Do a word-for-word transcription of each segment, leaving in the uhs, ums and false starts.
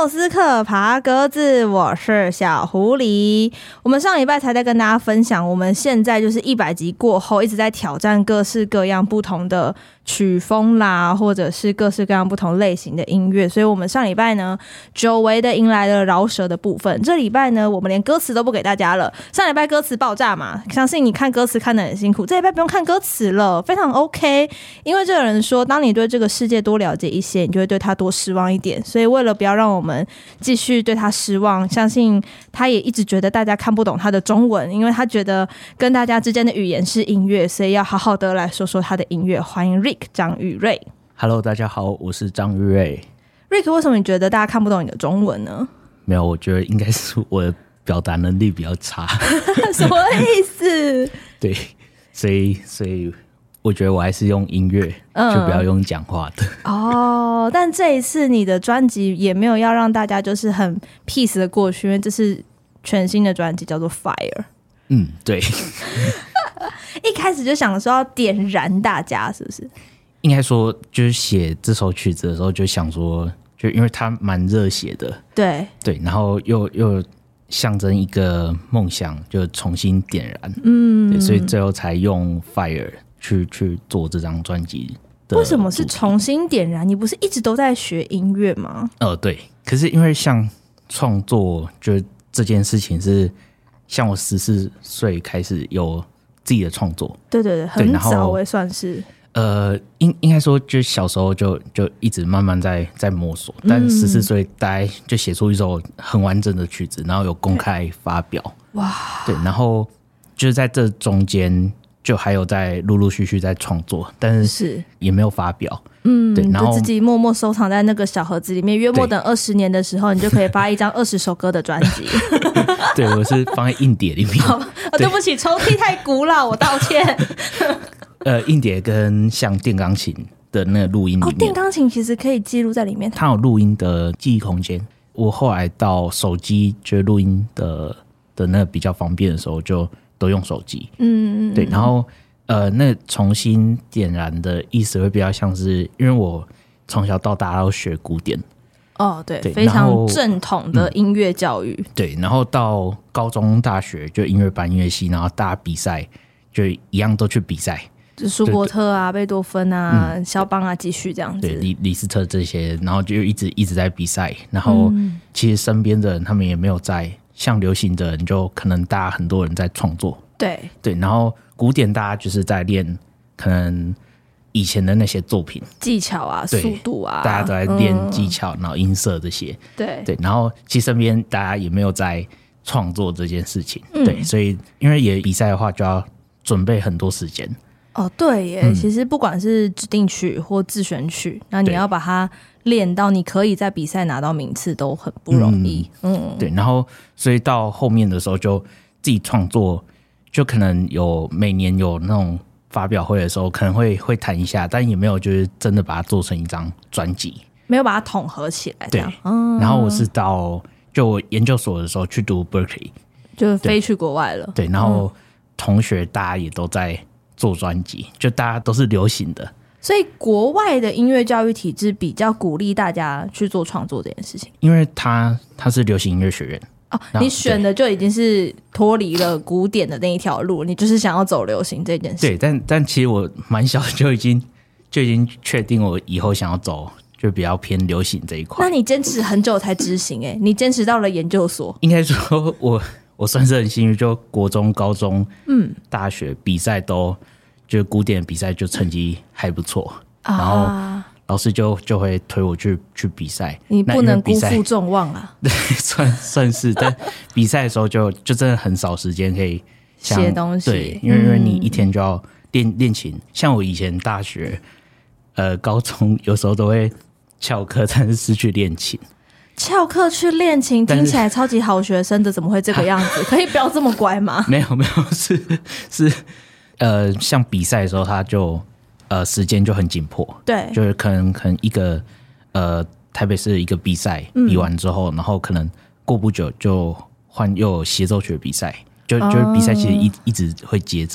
缪斯克爬格子，我是小狐狸。我们上礼拜才在跟大家分享，我们现在就是一百集过后，一直在挑战各式各样不同的曲风啦，或者是各式各样不同类型的音乐。所以我们上礼拜呢，久违的迎来了饶舌的部分。这礼拜呢，我们连歌词都不给大家了。上礼拜歌词爆炸嘛，相信你看歌词看得很辛苦，这礼拜不用看歌词了，非常 OK。因为这个人说，当你对这个世界多了解一些，你就会对他多失望一点。所以为了不要让我们继续对他失望，相信他也一直觉得大家看不懂他的中文，因为他觉得跟大家之间的语言是音乐，所以要好好的来说说他的音乐。欢迎 Rick 张宇瑞。 Hello， 大家好，我是张宇瑞。 Rick， 为什么你觉得大家看不懂你的中文呢？ 没有，我觉得应该是我的表达能力比较差。 什么意思？ 对，所以所以我觉得我还是用音乐、嗯、就不要用讲话的。 哦，但这一次你的专辑也没有要让大家就是很 peace 的过去，因为这是全新的专辑，叫做 Fire。 嗯，对。 一开始就想说要点燃大家，是不是？ 应该说就是写这首曲子的时候就想说，就因为它蛮热血的， 对对，然后又又象征一个梦想，就重新点燃。 嗯， 对，所以最后才用 Fire 去去做这张专辑的。 为什么是重新点燃？你不是一直都在学音乐吗？ 呃，对。可是因为像创作，就这件事情是像我十四岁开始有自己的创作。 对对对，很早我也算是。 呃，应应该说，就小时候就就一直慢慢在在摸索，但十四岁大概就写出一首很完整的曲子，然后有公开发表。哇，对，然后就是在这中间。就还有在陆陆续续在创作，但是也没有发表。 嗯， 对，然后就自己默默收藏在那个小盒子里面。约莫等二十年的时候，你就可以发一张二十首歌的专辑。 对，我是放在硬碟里面。 好，哦，对不起，抽屉太古老，我道歉。 呃，硬碟跟像电钢琴的那个录音里面， 哦，电钢琴其实可以记录在里面， 它有录音的记忆空间。我后来到手机就录音的的那个比较方便的时候，就都用手机。嗯嗯，对，然后呃，那重新点燃的意思会比较像是，因为我从小到大都学古典。 哦，对，对，非常正统的音乐教育。嗯， 对，然后到高中、大学就音乐班、音乐系，然后大家比赛就一样都去比赛， 就舒伯特啊、贝多芬啊、嗯、肖邦啊，继续这样子。 对，李李斯特这些，然后就一直一直在比赛。然后其实身边的人他们也没有在。像流行的人就可能大家很多人在创作， 对对，然后古典大家就是在练可能以前的那些作品技巧啊、速度啊， 大家都在练技巧，嗯，然后音色这些， 对对，然后其实身边大家也没有在创作这件事情，嗯，对，所以因为也比赛的话就要准备很多时间。哦， 对耶，嗯，其实不管是指定曲或自选曲，那你要把它练到你可以在比赛拿到名次都很不容易。嗯，嗯对，然后所以到后面的时候就自己创作，就可能有每年有那种发表会的时候可能会会弹一下，但也没有就是真的把它做成一张专辑， 没有把它统合起来这样。 对，嗯，然后我是到就我研究所的时候去读 Berkeley， 就飞去国外了。 对，然后同学大家也都在做专辑，就大家都是流行的。 所以国外的音乐教育体制比较鼓励大家去做创作这件事情， 因为它它是流行音乐学院哦，你选的就已经是脱离了古典的那一条路，你就是想要走流行这件事。 对，但但其实我蛮小就已经就已经确定我以后想要走就比较偏流行这一块。 那你坚持很久才执行。哎，你坚持到了研究所。 应该说我我算是很幸运，就国中、高中、嗯、大学比赛都。就古典比赛就成绩还不错，啊，然后老师就就会推我去去比赛。 你不能辜负众望啊！ 对，算算是，但比赛的时候就就真的很少时间可以写东西。 对，因为因为你一天就要练练琴。像我以前大学、呃高中有时候都会翘课，但是是去练琴。 翘课去练琴听起来超级好学生的，怎么会这个样子？可以不要这么乖吗？ 没有没有，是是。呃，像比赛的时候，他就呃时间就很紧迫， 对， 就是可能可能一个呃台北市一个比赛比完之后，嗯，然后可能过不久就换又有协奏曲的比赛，就就是比赛其实一一直会接着，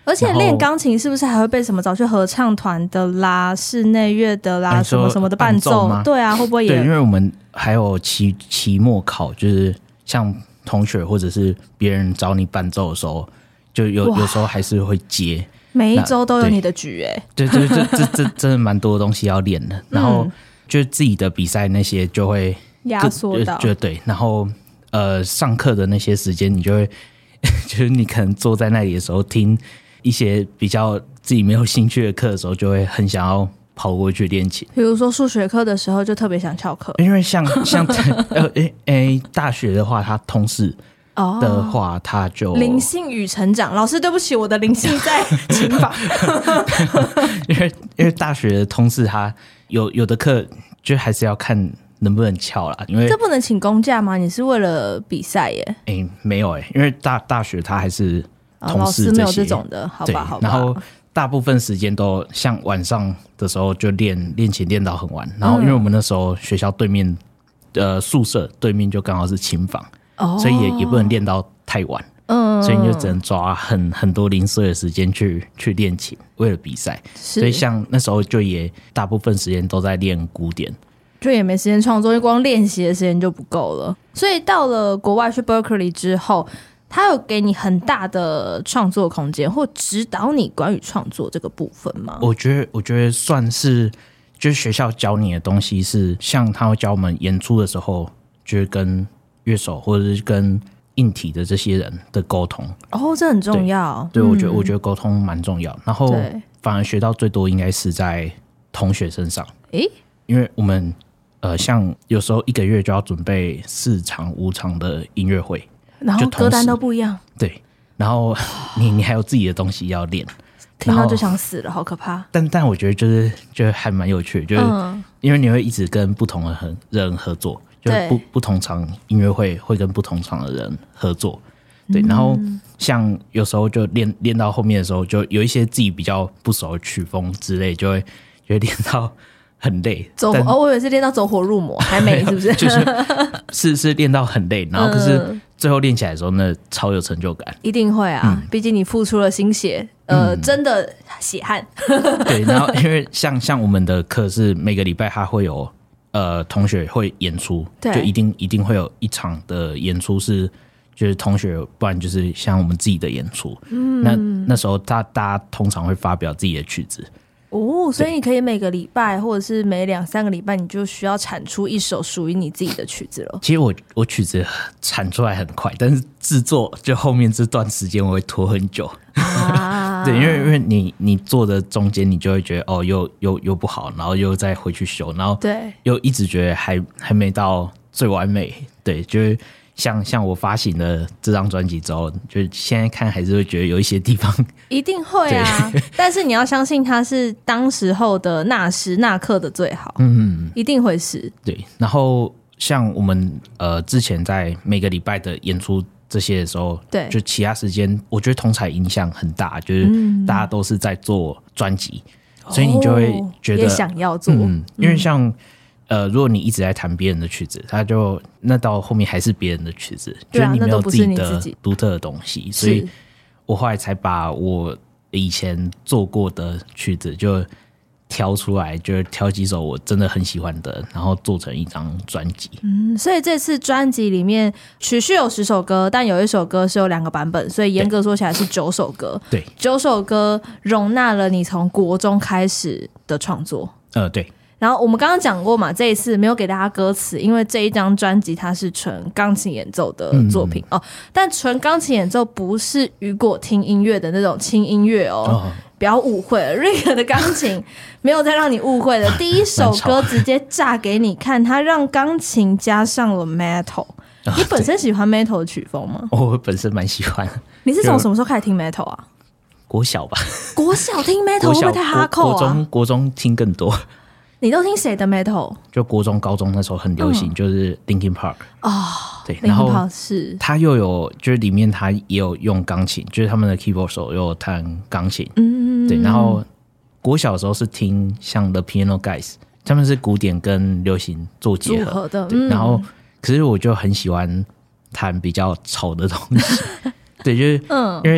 而且练钢琴是不是还会被什么找去合唱团的啦、室内乐的啦、啊、什么什么的伴奏？对啊，会不会也？ 对，因为我们还有期期末考，就是像同学或者是别人找你伴奏的时候，就有有时候还是会接。 每一周都有你的局哎、欸， 对对对，这这真的蛮多东西要练的。然后就自己的比赛那些就会压缩到， 就对。然后呃，上课的那些时间，你就会就是你可能坐在那里的时候听一些比较自己没有兴趣的课的时候，就会很想要跑过去练琴。 比如说数学课的时候，就特别想翘课， 因为像像呃诶诶，大学的话，它通识的话，他就灵性与成长。老师，对不起，我的灵性在琴房。 因为因为大学的通识，他有有的课就还是要看能不能翘啦。因为这不能请公假吗？你是为了比赛耶？ 哎、欸，没有哎、欸，因为大大学他还是通识、哦、 老师没有这种的，好吧，好吧。 然后大部分时间都像晚上的时候就练练琴练到很晚。然后因为我们那时候学校对面呃宿舍对面就刚好是琴房。Oh. 所以 也, 也不能练到太晚，嗯，所以你就只能抓很很多零碎的时间去去练琴，为了比赛。所以像那时候就也大部分时间都在练古典， 就也没时间创作，因为光练习的时间就不够了。所以到了国外去 Berkeley 之后，他有给你很大的创作空间，或指导你关于创作这个部分吗？ 我觉得，我觉得算是，就是学校教你的东西是，像他会教我们演出的时候，就是跟乐手或者是跟硬体的这些人的沟通。 哦，这很重要。 对，对、嗯、我觉得我觉得沟通蛮重要。然后反而学到最多应该是在同学身上。诶，因为我们呃，像有时候一个月就要准备四场五场的音乐会， 然后歌单都不一样。 对，然后你你还有自己的东西要练， 听到就想死了，好可怕。 但但我觉得就是就还蛮有趣的，就是、嗯、因为你会一直跟不同的人合作。就是不不同场音乐会会跟不同场的人合作，对，然后像有时候就练练到后面的时候，就有一些自己比较不熟的曲风之类，就会就会练到很累。 走哦，我以为是练到走火入魔，还没是不是？ 就是是是练到很累，然后可是最后练起来的时候，那超有成就感。 一定会啊，嗯、毕竟你付出了心血，呃，嗯、真的血汗。 对，然后因为像像我们的课是每个礼拜它会有。呃，同学会演出，就一定一定会有一场的演出是，就是同学，不然就是像我们自己的演出。嗯，那那时候大大家通常会发表自己的曲子。 哦，所以你可以每个礼拜或者是每两三个礼拜，你就需要产出一首属于你自己的曲子了。 其实我我曲子产出来很快，但是制作就后面这段时间我会拖很久。啊，对，因为因为你你做的中间，你就会觉得哦，又又又不好，然后又再回去修，然后对，又一直觉得还还没到最完美。对，就是像像我发行了这张专辑之后，就是现在看还是会觉得有一些地方一定会啊，但是你要相信它是当时候的那时那刻的最好，嗯，一定会是。对， 然后像我们呃之前在每个礼拜的演出。这些的时候，对，就其他时间，我觉得同侪影响很大，就是大家都是在做专辑、嗯，所以你就会觉得、 哦、也想要做， 嗯，因为像、嗯、呃，如果你一直在弹别人的曲子，他就那到后面还是别人的曲子， 对啊， 就是你没有自己的己独特的东西，所以我后来才把我以前做过的曲子就。挑出来就是挑几首我真的很喜欢的，然后做成一张专辑。 嗯，所以这次专辑里面曲序有十首歌，但有一首歌是有两个版本，所以严格说起来是九首歌。 对， 九首歌容纳了你从国中开始的创作。 呃，对。 然后我们刚刚讲过嘛，这一次没有给大家歌词，因为这一张专辑它是纯钢琴演奏的作品、嗯、哦。但纯钢琴演奏不是雨果听音乐的那种轻音乐哦。哦，不要误会了，瑞克的钢琴没有再让你误会了。第一首歌直接炸给你看，他让钢琴加上了 metal。你本身喜欢 metal 的曲风吗？ 我本身蛮喜欢。 你是从什么时候开始听 metal 啊？ 国小吧。 国小听 metal 会不会太哈扣啊？ 国中国中听更多。 你都听谁的 metal？ 就国中、高中那时候很流行，嗯、就是 Linkin Park 哦， 对，然后 Linkin Park 是他又有，就是里面他也有用钢琴，就是他们的 keyboard 手又有弹钢琴，嗯，对。然后国小的时候是听像 The Piano Guys， 他们是古典跟流行做结合， 组合的， 对。嗯、然后可是我就很喜欢弹比较吵的东西，对，就是嗯，因为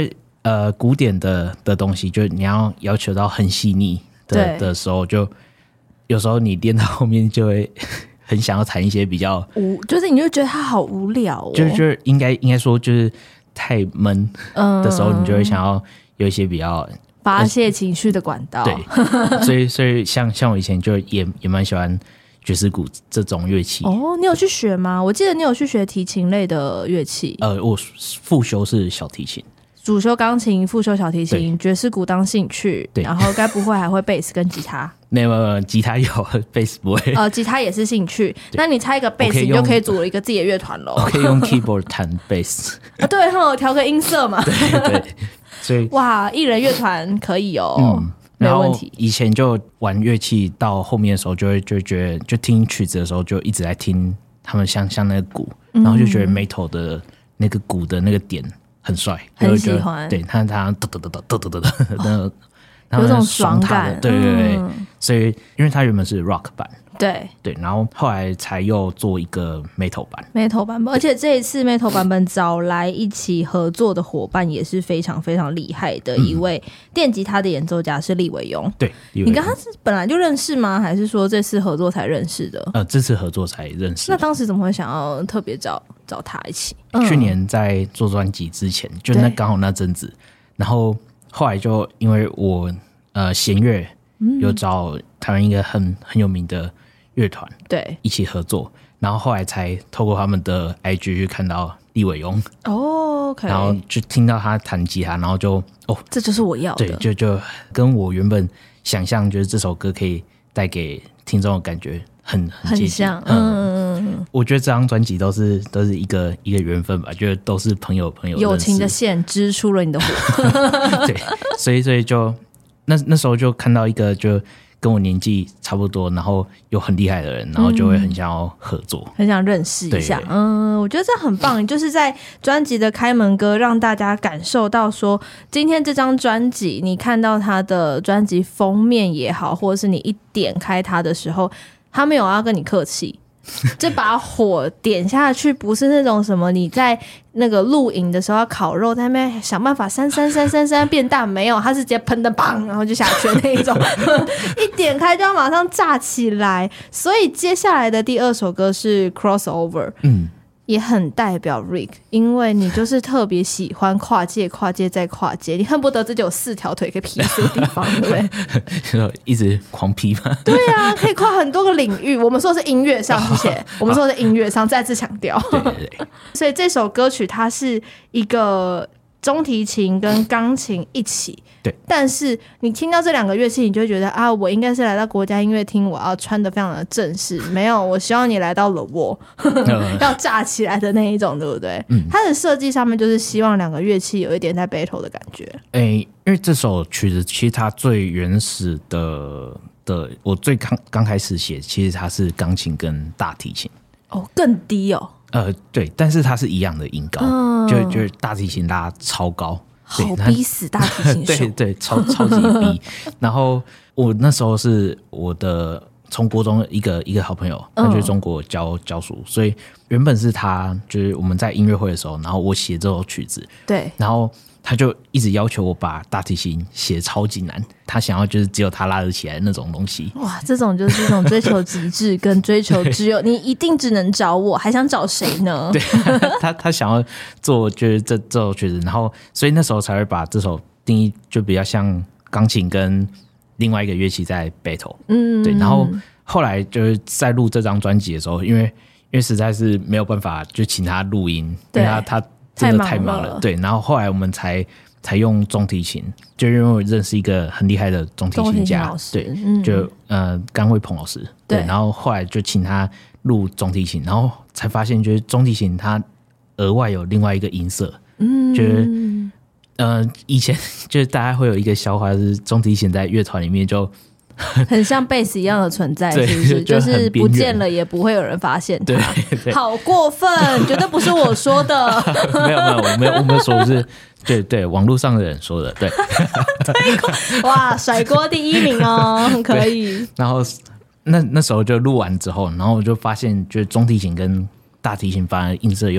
呃古典的的东西，就你要要求到很细腻的的时候，就有时候你练到后面就会很想要弹一些比较无，就是你就觉得它好无聊哦， 就是就是应该应该说就是太闷的时候，你就会想要有一些比较发泄情绪的管道。 对，所以所以像像我以前就也也蛮喜欢爵士鼓这种乐器。 哦，你有去学吗？我记得你有去学提琴类的乐器。 呃，我副修是小提琴。 主修钢琴，副修小提琴，爵士鼓当兴趣，然后该不会还会贝斯跟吉他？ 没有没有，吉他有，贝斯不会。 呃，吉他也是兴趣。那你猜一个贝斯，你就可以组了一个自己的乐团喽。 我可以用 keyboard 弹贝斯。 啊，对哈，调个音色嘛。 对对，所以哇，一人乐团可以哦，嗯、没问题。 以前就玩乐器，到后面的时候就会就会觉得，就听曲子的时候就一直在听他们像像那个鼓，然后就觉得 metal 的那个鼓的那个点。很帅， 很喜欢。 对他，他嘚嘚嘚嘚嘚嘚嘚，那有种爽感。 对对对，嗯、所以因为他原本是 rock 版， 对对，然后后来才又做一个 metal 版 ，metal 版本，而且这一次 metal 版本找来一起合作的伙伴也是非常非常厉害的一位电吉他的演奏家是利伟庸。 对， 你跟他是本来就认识吗？还是说这次合作才认识的？ 呃，这次合作才认识。 那当时怎么会想要特别找找他一起？ 嗯、去年在做专辑之前，就那刚好那阵子，然后后来就因为我呃弦乐有找台湾一个很很有名的乐团， 对， 一起合作，然后后来才透过他们的 I G 去看到利伟庸， 哦、okay 然后就听到他弹吉他，然后就哦， 这就是我要的， 对，就就跟我原本想象就是这首歌可以带给听众的感觉很很接近， 像嗯。 嗯，我觉得这张专辑都是都是一个一个缘分吧，觉得都是朋友朋友友情的线织出了你的火， 对，所以所以就那那时候就看到一个就跟我年纪差不多，然后又很厉害的人，然后就会很想要合作， 嗯、很想认识一下。嗯，我觉得这很棒，就是在专辑的开门歌让大家感受到说，今天这张专辑，你看到它的专辑封面也好，或者是你一点开它的时候，他没有要跟你客气。这把火点下去，不是那种什么你在那个露营的时候要烤肉，在那边想办法扇扇扇扇扇变大，没有，它是直接喷的砰，然后就下去的那一种，一点开就要马上炸起来。所以接下来的第二首歌是 Crossover， 嗯，也很代表 Rick， 因为你就是特别喜欢跨界、跨界再跨界，你恨不得自己有四条腿可以劈死的地方，对不对？ 一直狂劈吗？ 对啊，可以跨很多个领域。我们说的是音乐上，谢谢。我们说的是音乐上，再次强调。 对对对。 所以这首歌曲它是一个中提琴跟钢琴一起。 对。 但是你听到这两个乐器，你就会觉得啊，我应该是来到国家音乐厅，我要穿得非常的正式。没有，我希望你来到了我要炸起来的那一种，对不对？嗯。它的设计上面就是希望两个乐器有一点在 battle 的感觉。 哎、欸，因为这首曲子其实它最原始的的，我最刚刚开始写，其实它是钢琴跟大提琴。 哦，更低哦。 呃，对，但是它是一样的音高，嗯、就就是大提琴拉超高。 好逼死大提琴手， 对对，超超级逼。然后我那时候是我的从国中一个一个好朋友，他去中国教教书，所以原本是他就是我们在音乐会的时候，然后我写这首曲子， 对， 然后他就一直要求我把大提琴写超级难，他想要就是只有他拉得起来的那种东西。 哇，这种就是一种追求极致跟追求只有你一定只能找我，还想找谁呢？ 对，他他想要做就是这这首曲子，然后所以那时候才会把这首定义就比较像钢琴跟另外一个乐器在 battle。嗯，对，然后后来就是在录这张专辑的时候，因为因为实在是没有办法就请他录音，因为他他。真的太忙了， 了对。然后后来我们才才用中提琴，就因为我认识一个很厉害的中提琴家，对，嗯、就呃甘惠鹏老师，对。然后后来就请他录中提琴，然后才发现就是中提琴它额外有另外一个音色，嗯，就是呃以前就是大家会有一个笑话是中提琴在乐团里面就。 很像贝斯一样的存在，是不是？就, 就是不见了也不会有人发现它。好过分，绝对不是我说的。 没有没有，我没有我没有说，是对对网络上的人说的，对。 哇，甩锅第一名哦，可以。 然后那那时候就录完之后，然后我就发现，就是中提琴跟大提琴反而音色又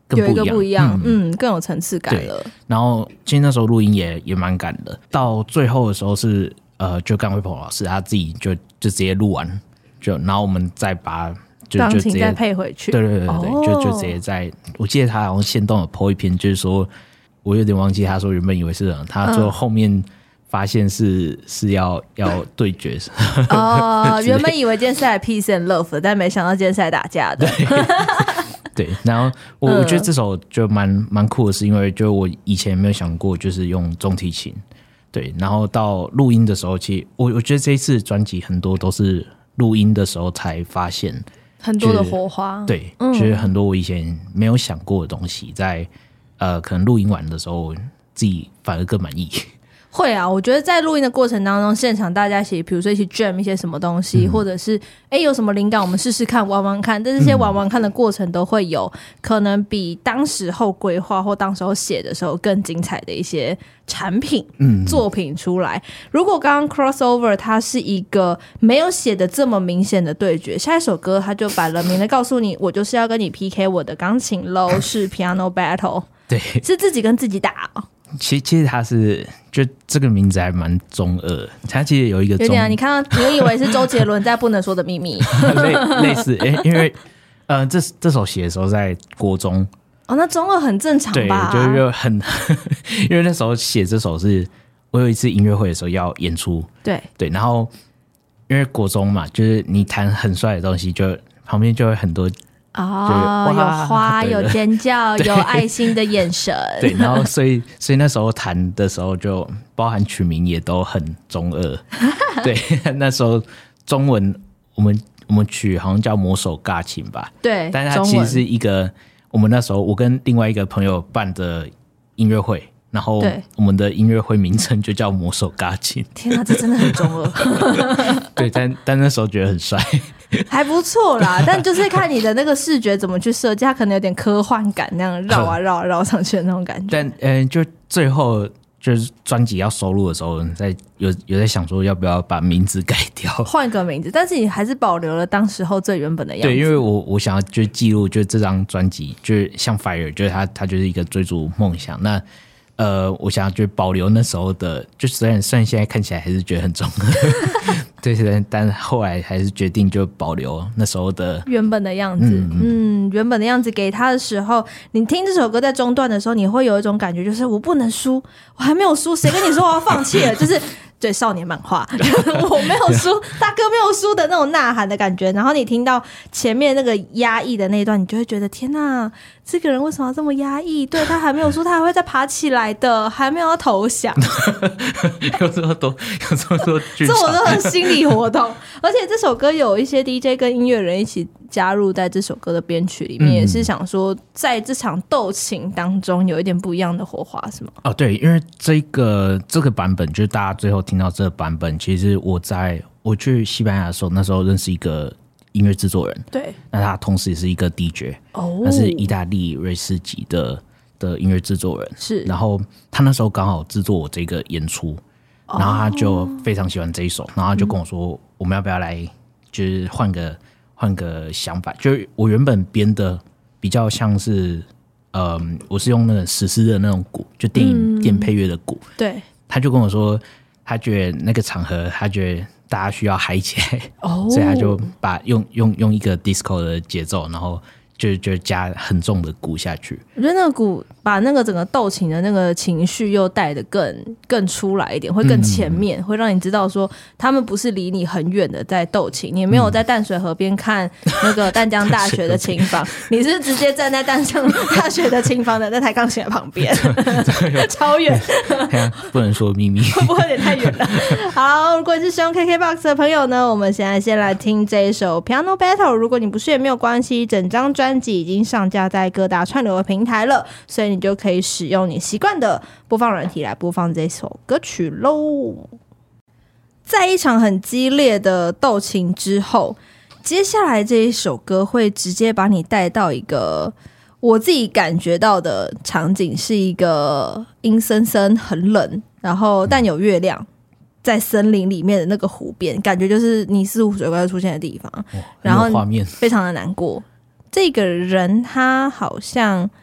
更不一样， 有一个不一样，嗯，嗯更有层次感了。 然后其实那时候录音也也蛮赶的，到最后的时候是呃，就甘伟鹏老师他自己就就直接录完，就然后我们再把就就直接再配回去， 对对对对对，哦、就就直接在，我记得他好像限动有 po 一篇，就是说我有点忘记他说原本以为是人，他说后面。发现是是要要对决哦，原本以为今天是来 peace and love， 但没想到今天是来打架的。 对，对然后我、嗯、我觉得这首就蛮蛮酷的，是因为就我以前没有想过就是用中提琴，对，然后到录音的时候，其实我我觉得这一次专辑很多都是录音的时候才发现很多的火花， 对，嗯、就是很多我以前没有想过的东西，在呃可能录音完的时候，自己反而更满意。 会啊，我觉得在录音的过程当中，现场大家一起，比如说一起 jam 一些什么东西，嗯、或者是哎有什么灵感，我们试试看，玩玩看。但这些玩玩看的过程都会有、嗯、可能比当时候规划或当时候写的时候更精彩的一些产品、嗯、作品出来。如果刚刚 crossover 它是一个没有写的这么明显的对决，下一首歌它就摆了明的告诉你，我就是要跟你 P K 我的钢琴喽，是 piano battle， 对， 是自己跟自己打、哦。 其其实他是就这个名字还蛮中二，他其实有一个中有点啊，你看到你以为是周杰伦在不能说的秘密类, 类似、欸、因为呃这这首写的时候在国中哦，那中二很正常吧？ 对，就就很因为那时候写这首是我有一次音乐会的时候要演出， 对对，然后因为国中嘛，就是你弹很帅的东西，就旁边就会很多。 哦，有花，有尖叫，有爱心的眼神。 对，然后所以所以那时候弹的时候，就包含曲名也都很中二。对，那时候中文我们我们曲好像叫魔手尬琴吧？ 对， 但是它其实是一个我们那时候我跟另外一个朋友办的音乐会。然后我们的音乐会名称就叫魔手尬琴。 天啊，这真的很中二。 对，但但那时候觉得很帅， 还不错啦。但就是看你的那个视觉怎么去设计，它可能有点科幻感，那样绕啊绕啊绕上去的那种感觉。 但嗯、呃，就最后就是专辑要收录的时候，在有有在想说要不要把名字改掉， 换个名字，但是你还是保留了当时候最原本的样子。 对，因为我我想要就记录，就这张专辑，就是像 Fire， 就是它它就是一个追逐梦想那。呃，我想要就保留那时候的，就虽然虽然现在看起来还是觉得很中二，对，但后来还是决定就保留那时候的原本的样子。嗯, 嗯，原本的样子给他的时候，你听这首歌在中段的时候，你会有一种感觉，就是我不能输，我还没有输，谁跟你说我要放弃了？就是对少年漫画，我没有输，大哥没有输的那种呐喊的感觉。然后你听到前面那个压抑的那一段，你就会觉得天哪，这个人为什么要这么压抑？对，他还没有输，他还会再爬起来的，还没有要投降。 有这么多，有这么多剧场， 这我都很心理活动。而且这首歌有一些 D J 跟音乐人一起加入在这首歌的编曲里面，嗯、也是想说在这场斗琴当中有一点不一样的火花，是吗？ 哦，对，因为这个这个版本就是大家最后听到这个版本，其实我在我去西班牙的时候，那时候认识一个音乐制作人， 对， 那他同时也是一个 D J， 哦，他是意大利瑞士籍的的音乐制作人， 是， 然后他那时候刚好制作我这个演出，然后他就非常喜欢这一首，然后他就跟我说，嗯、我们要不要来，就是换个换个想法，就是我原本编的比较像是，呃，我是用那个史诗的那种鼓，就电影、嗯、电影配乐的鼓， 对， 他就跟我说，他觉得那个场合，他觉得大家需要嗨起来，哦，所以他就把用用用一个 disco 的节奏，然后就就加很重的鼓下去。 我觉得那个鼓把那个整个斗琴的那个情绪又带得更更出来一点，会更前面，嗯、会让你知道说他们不是离你很远的在斗琴，你也没有在淡水河边看那个淡江大学的琴房，你是直接站在淡江大学的琴房的那台钢琴的旁边，超远， 不能说秘密， 会不会有点太远了？好，如果你是使用 K K B O X 的朋友呢，我们现在先来听这一首 Piano Battle。如果你不是也没有关系，整张专辑已经上架在各大串流的平台了，所以你就可以使用你习惯的播放软体来播放这首歌曲咯。在一场很激烈的斗琴之后，接下来这一首歌会直接把你带到一个我自己感觉到的场景，是一个阴森森很冷，然后但有月亮在森林里面的那个湖边，感觉就是尼斯湖水怪会出现的地方，然后非常的难过。这个人他好像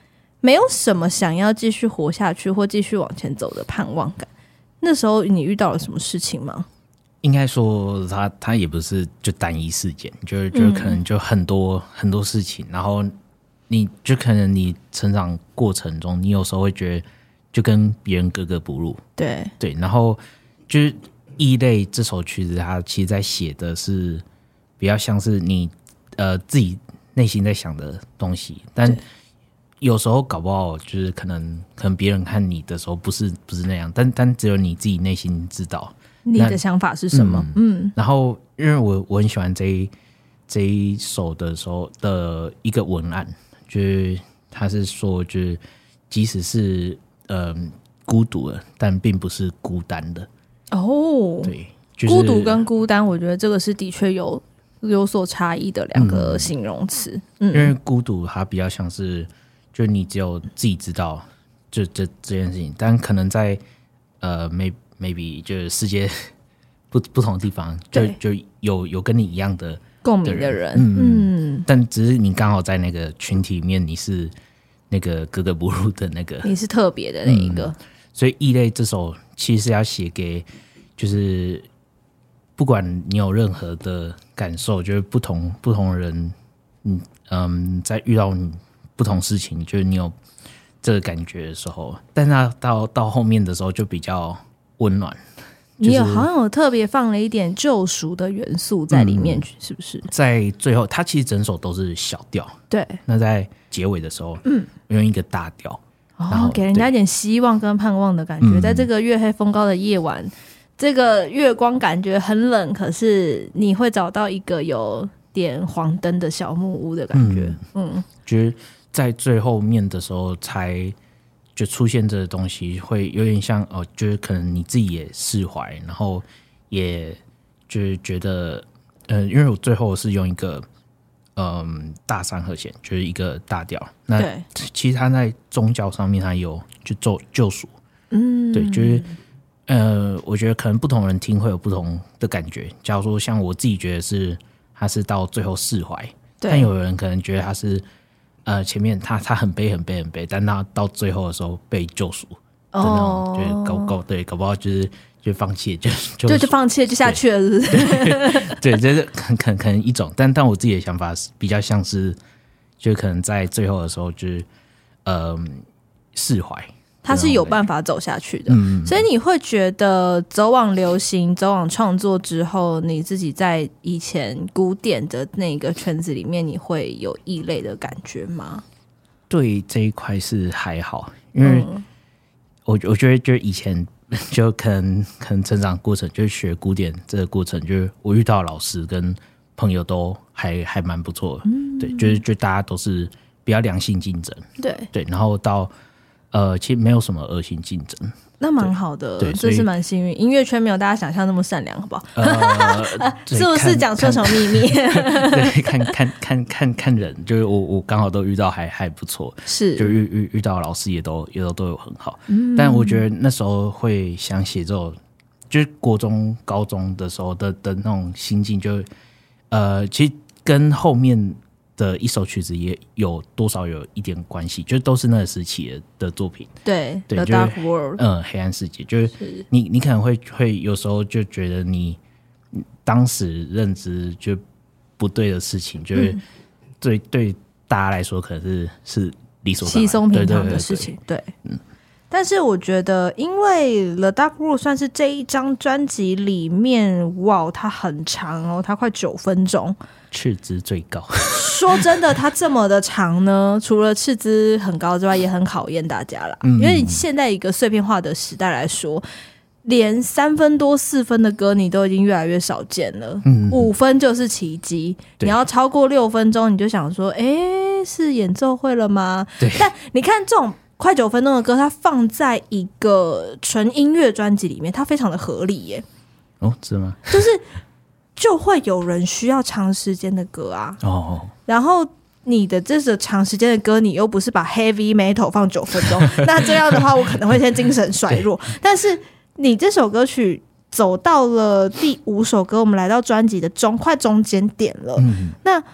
没有什么想要继续活下去或继续往前走的盼望感。那时候你遇到了什么事情吗？ 应该说他他也不是就单一事件，就就可能就很多、嗯、很多事情，然后你就可能你成长过程中，你有时候会觉得就跟别人格格不入， 对对，然后就是《异类》这首曲子，它其实在写的是比较像是你呃自己内心在想的东西，但有时候搞不好就是可能可能别人看你的时候不是不是那样，但但只有你自己内心知道。 你的想法是什么？嗯， 嗯然后因为我我很喜欢这一这一首的时候的一个文案，就是他是说，就是即使是呃孤独的，但并不是孤单的。哦，对，就是、 孤独跟孤单，我觉得这个是的确有有所差异的两个形容词。嗯， 因为孤独它比较像是，就你只有自己知道就这这件事情，但可能在呃 maybe maybe 就是世界不不同的地方，就就有有跟你一样的共鸣的人， 嗯嗯，但只是你刚好在那个群体里面，你是那个格格不入的那个， 你是特别的那一个， 嗯、所以《异类》这首其实是要写给，就是不管你有任何的感受，就是不同不同人，嗯嗯，在遇到不同事情，就是你有这个感觉的时候，但是它到到后面的时候就比较温暖。就是、 你有好像有特别放了一点救赎的元素在里面、嗯、是不是？ 在最后它其实整首都是小调， 对， 那在结尾的时候嗯，用一个大调， 然后、哦、给人家一点希望跟盼望的感觉、嗯、在这个月黑风高的夜晚，这个月光感觉很冷，可是你会找到一个有点黄灯的小木屋的感觉。嗯， 嗯就是在最后面的时候才就出现这个东西，会有点像哦，就是可能你自己也释怀，然后也就是觉得，呃，因为我最后是用一个嗯大三和弦，就是一个大调。那其实它在宗教上面它有就救救赎，嗯，对，就是呃，我觉得可能不同人听会有不同的感觉。假如说像我自己觉得是他是到最后释怀，但有人可能觉得他是。呃，前面他他很悲很悲很悲，但他到最后的时候被救赎的那种，哦、就是搞搞对，搞不好就是就放弃，就就就就放弃就下去了，是不是？ 对，这是可可可能一种，但但我自己的想法是比较像是，就可能在最后的时候就是呃释怀。 他是有办法走下去的、嗯、所以你会觉得走往流行走往创作之后，你自己在以前古典的那个圈子里面，你会有异类的感觉吗？ 对这一块是还好，因为我我觉得就以前就可能可能成长过程就是学古典这个过程，就是我遇到的老师跟朋友都还还蛮不错的、嗯、对，就是就大家都是比较良性竞争， 对对， 然后到呃，其实没有什么恶性竞争， 那蛮好的，这是蛮幸运。音乐圈没有大家想象那么善良，好不好？呃、是不是讲出什么秘密？ 对，看看看看看人，就是我我刚好都遇到还还不错， 是就遇遇遇到老师也都也都都有很好、嗯。但我觉得那时候会想写这种，就是国中高中的时候的的那种心境就，就呃，其实跟后面。的一首曲子也有多少有一点关系，就都是那个时期 的, 的作品。 对，对 The Dark World， 嗯，黑暗世界，就是你你可能会会有时候就觉得你当时认知就不对的事情，就是、嗯、对对大家来说可能是是理所当然、 稀松平常的事情。对， 对, 对, 对，嗯。但是我觉得，因为 The Dark World 算是这一张专辑里面，哇，它很长哦，它快九分钟， 斥资最高。 说真的，它这么的长呢，除了斥资很高之外，也很考验大家啦。嗯、因为现在一个碎片化的时代来说，连三分多四分的歌你都已经越来越少见了，嗯、五分就是奇迹。你要超过六分钟，你就想说，哎，是演奏会了吗？ 对。 但你看这种。快九分钟的歌，它放在一个纯音乐专辑里面，它非常的合理耶。 哦，是吗？ 就是就会有人需要长时间的歌啊。 哦。 然后你的这个长时间的歌，你又不是把 heavy metal 放九分钟，那这样的话，我可能会先精神衰弱。但是你这首歌曲走到了第五首歌，我们来到专辑的中快中间点了。嗯。那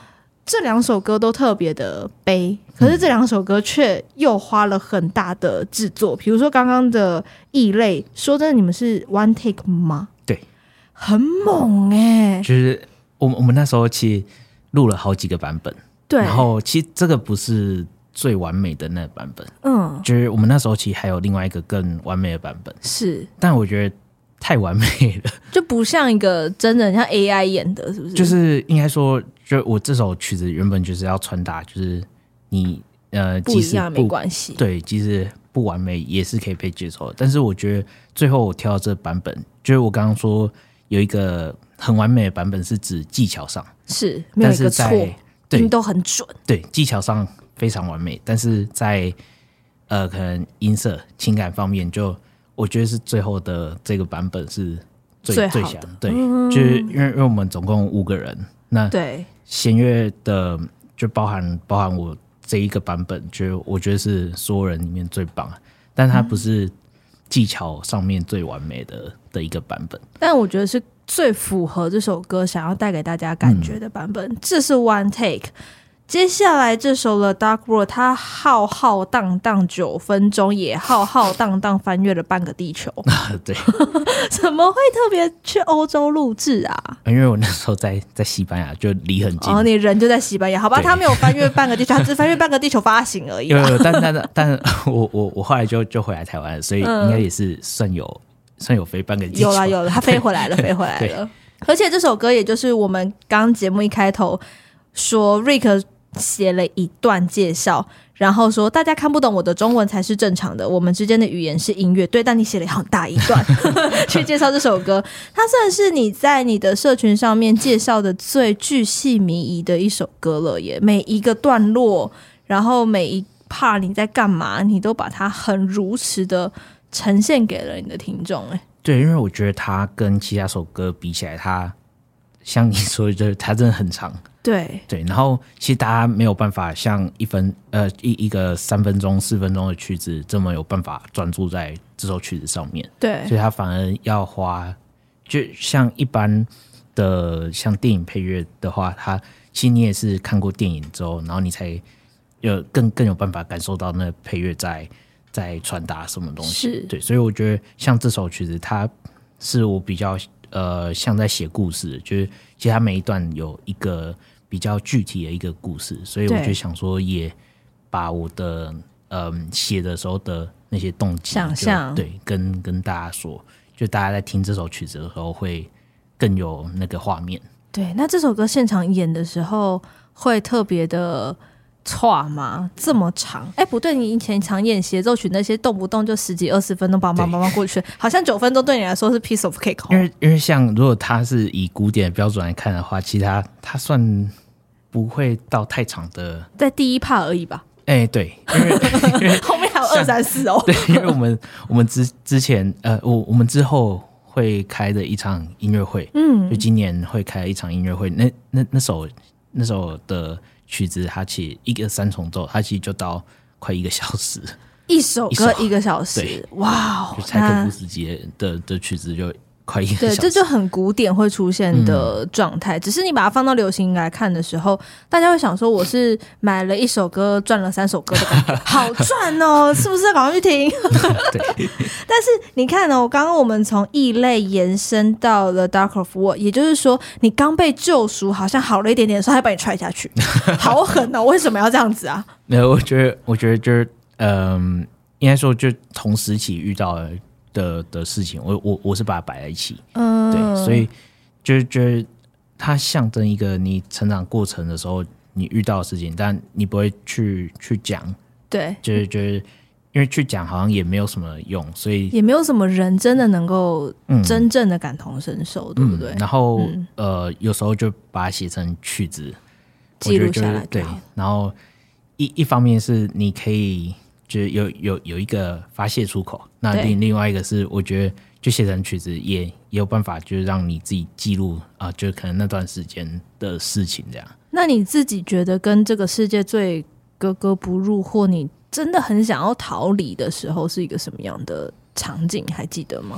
这两首歌都特别的悲，可是这两首歌却又花了很大的制作，比如说刚刚的异类，说真的你们是 one take 吗？ 对， 很猛耶、欸、 就是我们我们那时候其实录了好几个版本，对，然后其实这个不是最完美的那个版本，嗯，就是我们那时候其实还有另外一个更完美的版本，是，但我觉得太完美了， 就不像一个真的像 A I 演的，是不是？ 就是应该说，就我这首曲子原本就是要传达，就是你呃， 不一样没关系， 对，即使不完美也是可以被接受的。但是我觉得最后我挑的这个版本，就是我刚刚说有一个很完美的版本，是指技巧上是没有一个错，音都很准， 对，技巧上非常完美，但是在呃可能音色、情感方面就。我觉得是最后的这个版本是最最好的，对，嗯、就是因为因为我们总共五个人，那对弦乐的就包含包含我这一个版本，就我觉得是所有人里面最棒，但它不是技巧上面最完美的的一个版本， 但我觉得是最符合这首歌想要带给大家感觉的版本，嗯、这是 one take。接下来这首的 Dark World 它浩浩荡荡九分钟，也浩浩荡荡翻越了半个地球对怎么会特别去欧洲录制啊？ 因为我那时候在在西班牙，就离很近。 哦，你人就在西班牙，好吧？他没有翻越半个地球，他只翻越半个地球发行而已。 有有，但但但我我我后来就就回来台湾，所以应该也是算有、嗯、算有飞半个地球。 有啦有啦，他飞回来了，飞回来了。而且这首歌也就是我们刚节目一开头说 Rick 写了一段介绍，然后说大家看不懂我的中文才是正常的，我们之间的语言是音乐，对，但你写了很大一段去介绍这首歌，它算是你在你的社群上面介绍的最巨细靡遗的一首歌了耶，每一个段落，然后每一 part 你在干嘛，你都把它很如实的呈现给了你的听众耶。 对，因为我觉得它跟其他首歌比起来，它像你说的，就是它真的很长。 对对，然后其实大家没有办法像一分呃一一个三分钟四分钟的曲子这么有办法专注在这首曲子上面，对，所以他反而要花，就像一般的像电影配乐的话，他其实你也是看过电影之后，然后你才有更更有办法感受到那配乐在在传达什么东西，对，所以我觉得像这首曲子，它是我比较呃像在写故事，就是其实它每一段有一个比较具体的一个故事，所以我就想说也把我的嗯写的时候的那些动机想象对跟跟大家说，就大家在听这首曲子的时候会更有那个画面。 对，那这首歌现场演的时候会特别的歘吗？这么长？哎，不对，你以前常演协奏曲那些动不动就十几二十分钟，叭叭叭叭过去，好像九分钟对你来说是 piece of cake。 因为因为像如果它是以古典的标准来看的话，其实它它算不会到太长的， 在第一 part 而已吧。 哎，对，因为因为后面还有二三四哦。 对，因为我们我们之之前呃，我我们之后会开的一场音乐会，嗯，就今年会开一场音乐会，那那那首那首的曲子，它其实一个三重奏，它其实就到快一个小时， 一首歌一个小时，哇！ 就柴可夫斯基 的, 的, 的曲子就快一个小时， 对，这就很古典会出现的状态、嗯。只是你把它放到流行来看的时候，大家会想说，我是买了一首歌赚了三首歌的感觉，好赚哦，是不是？赶快去听。对。但是你看哦，刚刚我们从异类延伸到了 Dark of War， 也就是说，你刚被救赎，好像好了一点点的时候，还把你踹下去，好狠哦！为什么要这样子啊？ 没有，我觉得，我觉得就是嗯，应该说就同时期遇到了的的事情，我我我是把它摆在一起，嗯，对，所以就是觉得它象征一个你成长过程的时候你遇到的事情，但你不会去去讲，对，就是就是因为去讲好像也没有什么用，所以也没有什么人真的能够真正的感同身受，嗯、对不对？ 然后、嗯、呃，有时候就把它写成曲子， 记录下来， 对，然后一一方面是你可以。就是有有有一个发泄出口，那另另外一个是我觉得就写成曲子也也有办法，就是让你自己记录啊、呃，就是可能那段时间的事情这样。 那你自己觉得跟这个世界最格格不入，或你真的很想要逃离的时候，是一个什么样的场景？还记得吗？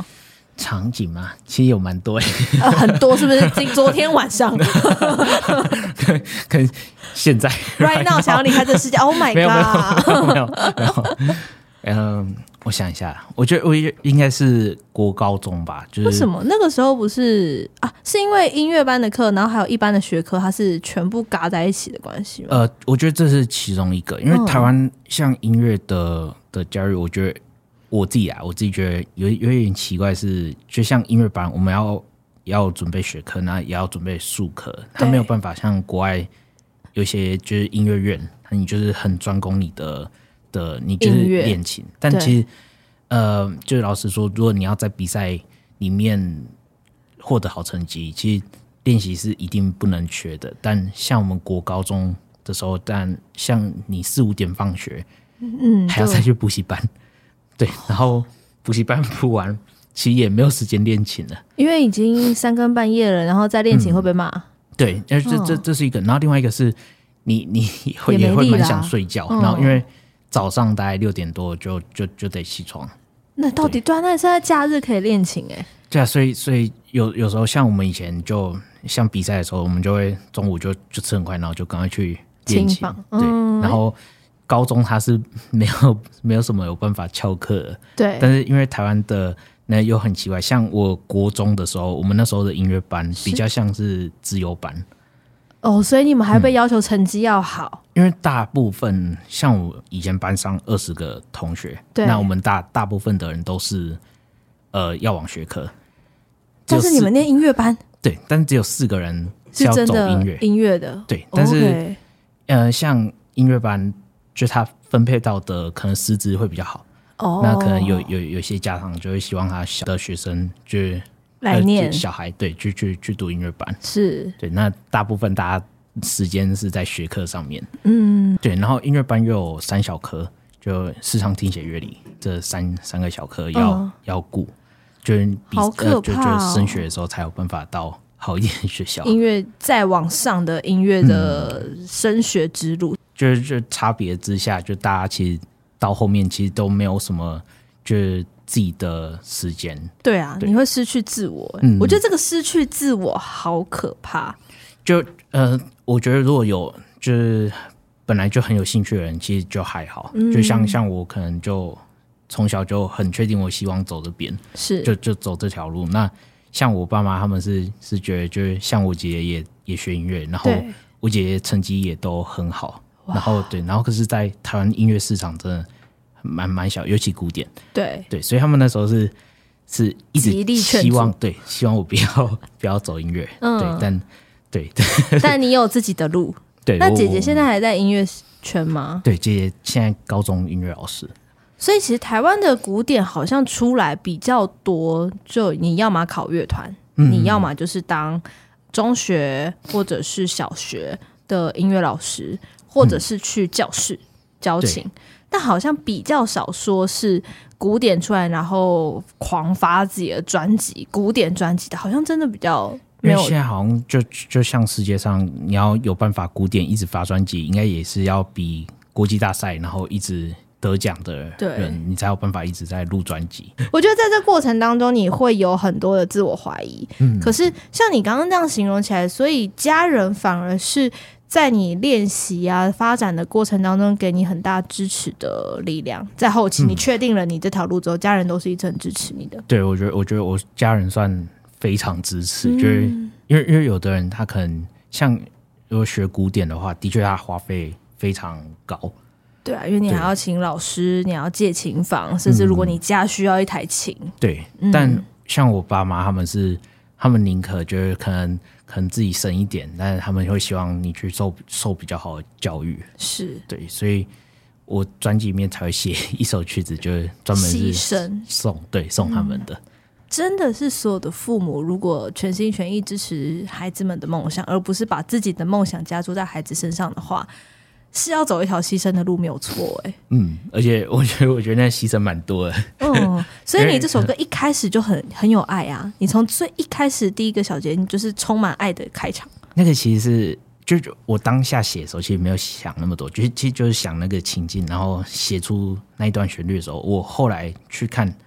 场景嘛，其实有蛮多、 呃，很多是不是？今昨天晚上， 跟跟现在 right now 想要离开这个世界 ，Oh my god！ 没有没有没有没有，嗯，我想一下，我觉得我应该是国高中吧，就是为什么那个时候不是啊？是因为音乐班的课，然后还有一般的学科，它是全部嘎在一起的关系吗？ 呃，我觉得这是其中一个，因为台湾像音乐的的教育，我觉得。我自己啊，我自己觉得有有一点奇怪是，就像音乐班，我们要要准备学科，那也要准备术科，它没有办法像国外有些就是音乐院，你就是很专攻你的的，你就是练琴。但其实呃，就是老实说，如果你要在比赛里面获得好成绩，其实练习是一定不能缺的。但像我们国高中的时候，但像你四五点放学，嗯，还要再去补习班。对，然后补习班补完，其实也没有时间练琴了， 因为已经三更半夜了，然后再练琴会被骂、嗯。 对，这这这是一个，然后另外一个是你你会 也, 也会蛮想睡觉，然后因为早上大概六点多就就就得起床。 那到底对啊？那现在假日可以练琴哎、欸。 对啊，所以所以有有时候像我们以前就像比赛的时候，我们就会中午就就吃很快，然后就赶快去练琴。对、嗯，然后。高中他是没有没有什么有办法翘课的， 对。 但是因为台湾的那又很奇怪，像我国中的时候，我们那时候的音乐班比较像是自由班。 哦，所以你们还被要求成绩要好、 嗯。因为大部分像我以前班上二十个同学，对，那我们大大部分的人都是呃要往学科。 但是你们念音乐班， 对，但是只有四个人是要走音乐音乐的， 对。但是、oh, okay. 呃，像音乐班。就他分配到的可能师资会比较好，哦、oh. ，那可能有有有些家长就会希望他小的学生就来念、呃、 小孩，对，去去去读音乐班， 是对。那大部分大家时间是在学科上面，嗯，对。然后音乐班又有三小科，就视唱听写乐理这三三个小科要、oh. 要顾，就是比好可怕、哦呃、 就就升学的时候才有办法到好一点的学校。 音乐再往上的音乐的升学之路。嗯， 就是就差别之下，就大家其实到后面其实都没有什么就是自己的时间。 对啊，对，你会失去自我、嗯。我觉得这个失去自我好可怕。 就呃，我觉得如果有就是本来就很有兴趣的人，其实就还好。嗯、就像像我可能就从小就很确定我希望走这边，是就就走这条路。那像我爸妈他们是是觉得，就是像我姐姐也也学音乐，然后我姐姐成绩也都很好。然后对，然后可是，在台湾音乐市场真的蛮蛮小，尤其古典。对对，所以他们那时候是是一直希望对，希望我不要不要走音乐。嗯，对，但对， 但你有自己的路。对，那姐姐现在还在音乐圈吗？ 对，姐姐现在高中音乐老师。 所以其实台湾的古典好像出来比较多，就你要么考乐团、嗯，你要么就是当中学或者是小学的音乐老师。或者是去教室教琴、嗯，但好像比较少说是古典出来然后狂发自己的专辑，古典专辑的好像真的比较没有。 因为现在好像就就像世界上你要有办法古典一直发专辑，应该也是要比国际大赛然后一直得奖的人，你才有办法一直在录专辑。 我觉得在这过程当中你会有很多的自我怀疑、嗯、可是像你刚刚这样形容起来，所以家人反而是在你练习啊发展的过程当中给你很大支持的力量，在后期你确定了你这条路之后、嗯、家人都是一直很支持你的。 对，我觉得我觉得我家人算非常支持、嗯、就是因为因为有的人他可能像如果学古典的话，的确他花费非常高。 对啊，因为你还要请老师，你要借琴房，甚至如果你家需要一台琴、嗯、 对、嗯、但像我爸妈他们是他们宁可就是可能可能自己省一点，但是他们会希望你去受受比较好的教育。是，对，所以我专辑里面才会写一首曲子，就是专门是送对送他们的、嗯。 真的是所有的父母，如果全心全意支持孩子们的梦想，而不是把自己的梦想加注在孩子身上的话，是要走一条牺牲的路，没有错。哎、欸， 嗯，而且我觉得我觉得那牺牲蛮多的。 嗯，所以你这首歌一开始就很很有爱啊！你从最一开始第一个小节，你就是充满爱的开场。 那个其实是就我当下写的时候，其实没有想那么多，就是其实就是想那个情境，然后写出那一段旋律的时候，我后来去看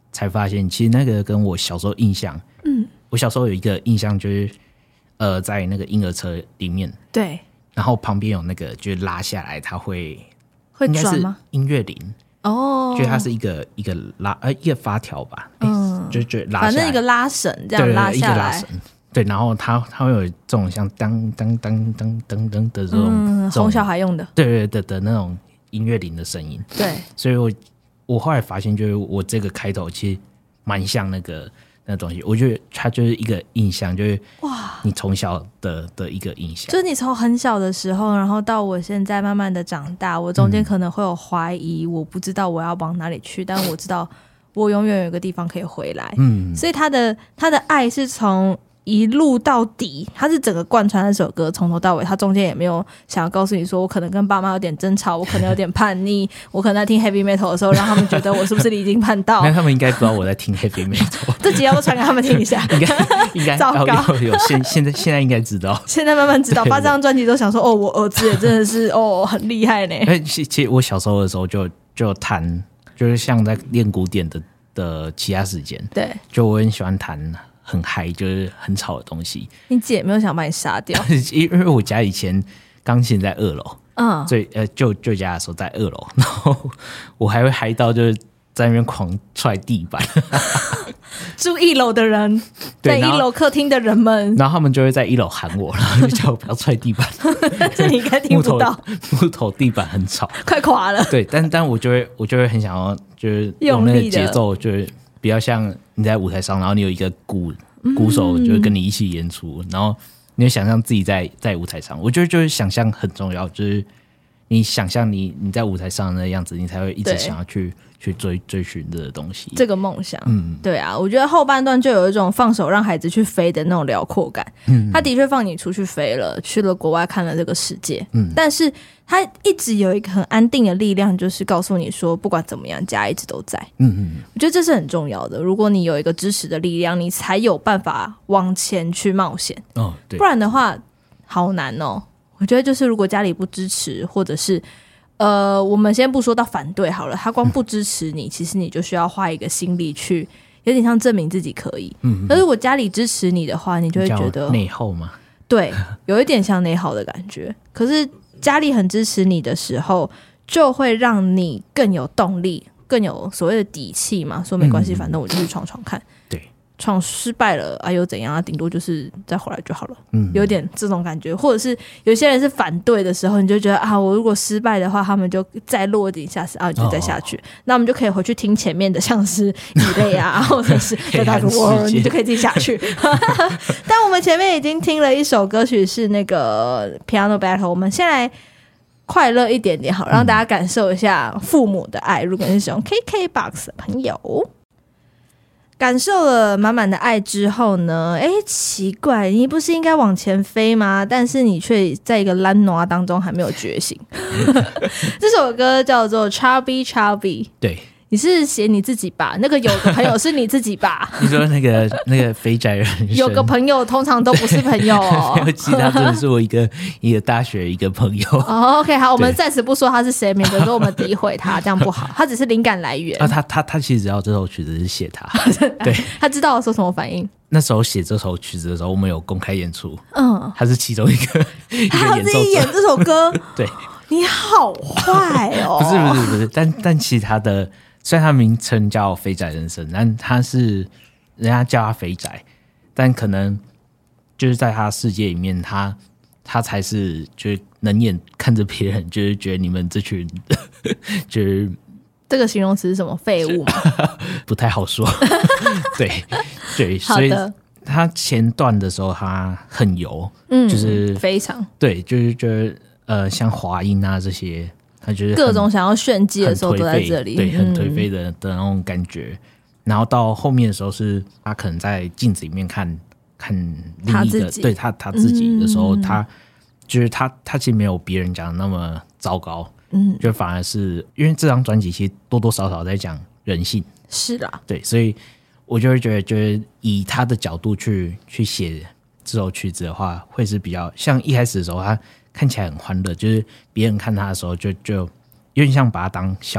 才发现，其实那个跟我小时候印象，嗯，我小时候有一个印象就是，呃，在那个婴儿车里面， 对， 然后旁边有那个就是拉下来，它会会转吗？ 音乐铃哦，就它是一个一个拉呃一个发条吧，嗯，就就拉下来， 反正一个拉绳这样拉下来，一个拉绳。 对，然后它它会有这种像当当当当当当的这种， 嗯，哄小孩用的， 对对对的那种音乐铃的声音。 对， 所以我我后来发现，就是我这个开头其实蛮像那个那东西。我觉得它就是一个印象，就是哇，你从小的的一个印象， 就是你从很小的时候，然后到我现在慢慢的长大，我中间可能会有怀疑，嗯、我不知道我要往哪里去，但我知道我永远有一个地方可以回来。嗯，所以他的他的爱是从一路到底，他是整个贯穿那首歌从头到尾，他中间也没有想要告诉你说我可能跟爸妈有点争吵，我可能有点叛逆，我可能在听 heavy metal 的时候让他们觉得我是不是离经叛道。 那他们应该不知道我在听 heavy metal。 这集要不要传给他们听一下？ 应该应该糟糕， 有有现现在现在应该知道， 现在慢慢知道。发这张专辑都想说哦，我儿子也真的是哦很厉害呢。 其实我小时候的时候就就弹，就是像在练古典的的其他时间， 对， 就我很喜欢弹很嗨，就是很吵的东西。 你姐没有想把你杀掉？ 因为我家以前钢琴在二楼，嗯，所以呃，舅舅家的时候在二楼，然后我还会嗨到就是在那边狂踹地板。 住一楼的人，在一楼客厅的人们， 然后他们就会在一楼喊我，然后就叫我不要踹地板。 这你应该听不到， 木头, 木头地板很吵， 快垮了。 对，但但我就会我就会很想要，就是用那个节奏，就是比较像你在舞台上，然后你有一个鼓鼓手，就会跟你一起演出，嗯、然后你会想象自己在在舞台上。我觉得就是想象很重要，就是你想象你你在舞台上的那样子，你才会一直想要去去追追寻这个东西， 这个梦想。嗯，对啊，我觉得后半段就有一种放手让孩子去飞的那种辽阔感。嗯，他的确放你出去飞了，去了国外看了这个世界。嗯，但是他一直有一个很安定的力量，就是告诉你说，不管怎么样，家一直都在。嗯嗯，我觉得这是很重要的。如果你有一个支持的力量，你才有办法往前去冒险。哦，对，不然的话，好难哦。我觉得就是如果家里不支持，或者是呃，我们先不说到反对好了，他光不支持你，其实你就需要花一个心力去，有点像证明自己可以。嗯，可是如果家里支持你的话，你就会觉得内耗吗？ 对，有一点像内耗的感觉。可是家里很支持你的时候，就会让你更有动力，更有所谓的底气嘛。说没关系，反正我就去闯闯看。 对。 闯失败了啊又怎样啊，顶多就是再回来就好了。嗯，有点这种感觉。或者是有些人是反对的时候，你就觉得啊，我如果失败的话，他们就再落井下石啊，你就再下去。哦、那我们就可以回去听前面的，像是蚁类啊，或者是在大如我，你就可以自己下去。但我们前面已经听了一首歌曲是那个 Piano Battle， 我们先来快乐一点点好，让大家感受一下父母的爱。如果你是使用 K K B O X 的朋友。感受了满满的爱之后呢，哎，奇怪，你不是应该往前飞吗？但是你却在一个懒惰当中还没有觉醒。这首歌叫做 Chubby Chubby， 对，你是写你自己吧？那个有个朋友是你自己吧？ 你说那个那个肥宅人生， 有个朋友通常都不是朋友哦。 其他真的是我一个一个大学一个朋友。 哦 ，OK， 好，我们暂时不说他是谁，免得说我们诋毁他，这样不好。他只是灵感来源。 啊，他他他其实知道这首曲子是写他，对， 他知道说什么反应。 那时候写这首曲子的时候，我们有公开演出，嗯，他是其中一个， 他要自己演这首歌， 对， 你好坏哦！ 不是不是不是，但但其实他的。虽然他名称叫肥宅人生，但他是人家叫他肥宅，但可能就是在他世界里面，他他才是就是能眼看着别人，就是觉得你们这群就是这个形容词是什么废物吗？ 不太好说。对对，所以他前段的时候他很油，嗯，就是非常对，就是觉得呃像华音啊这些。他就是各种想要炫技的时候都在这里， 对，很颓废的、嗯、的那种感觉。然后到后面的时候，是他可能在镜子里面看看另一个，对他他自己的时候，嗯、他就是他他其实没有别人讲的那么糟糕，嗯，就反而是因为这张专辑其实多多少少在讲人性， 是啦， 对，所以我就会觉得，就是以他的角度去去写这首曲子的话，会是比较像一开始的时候他。看起来很欢乐，就是别人看他的时候就就有点像把他当笑话，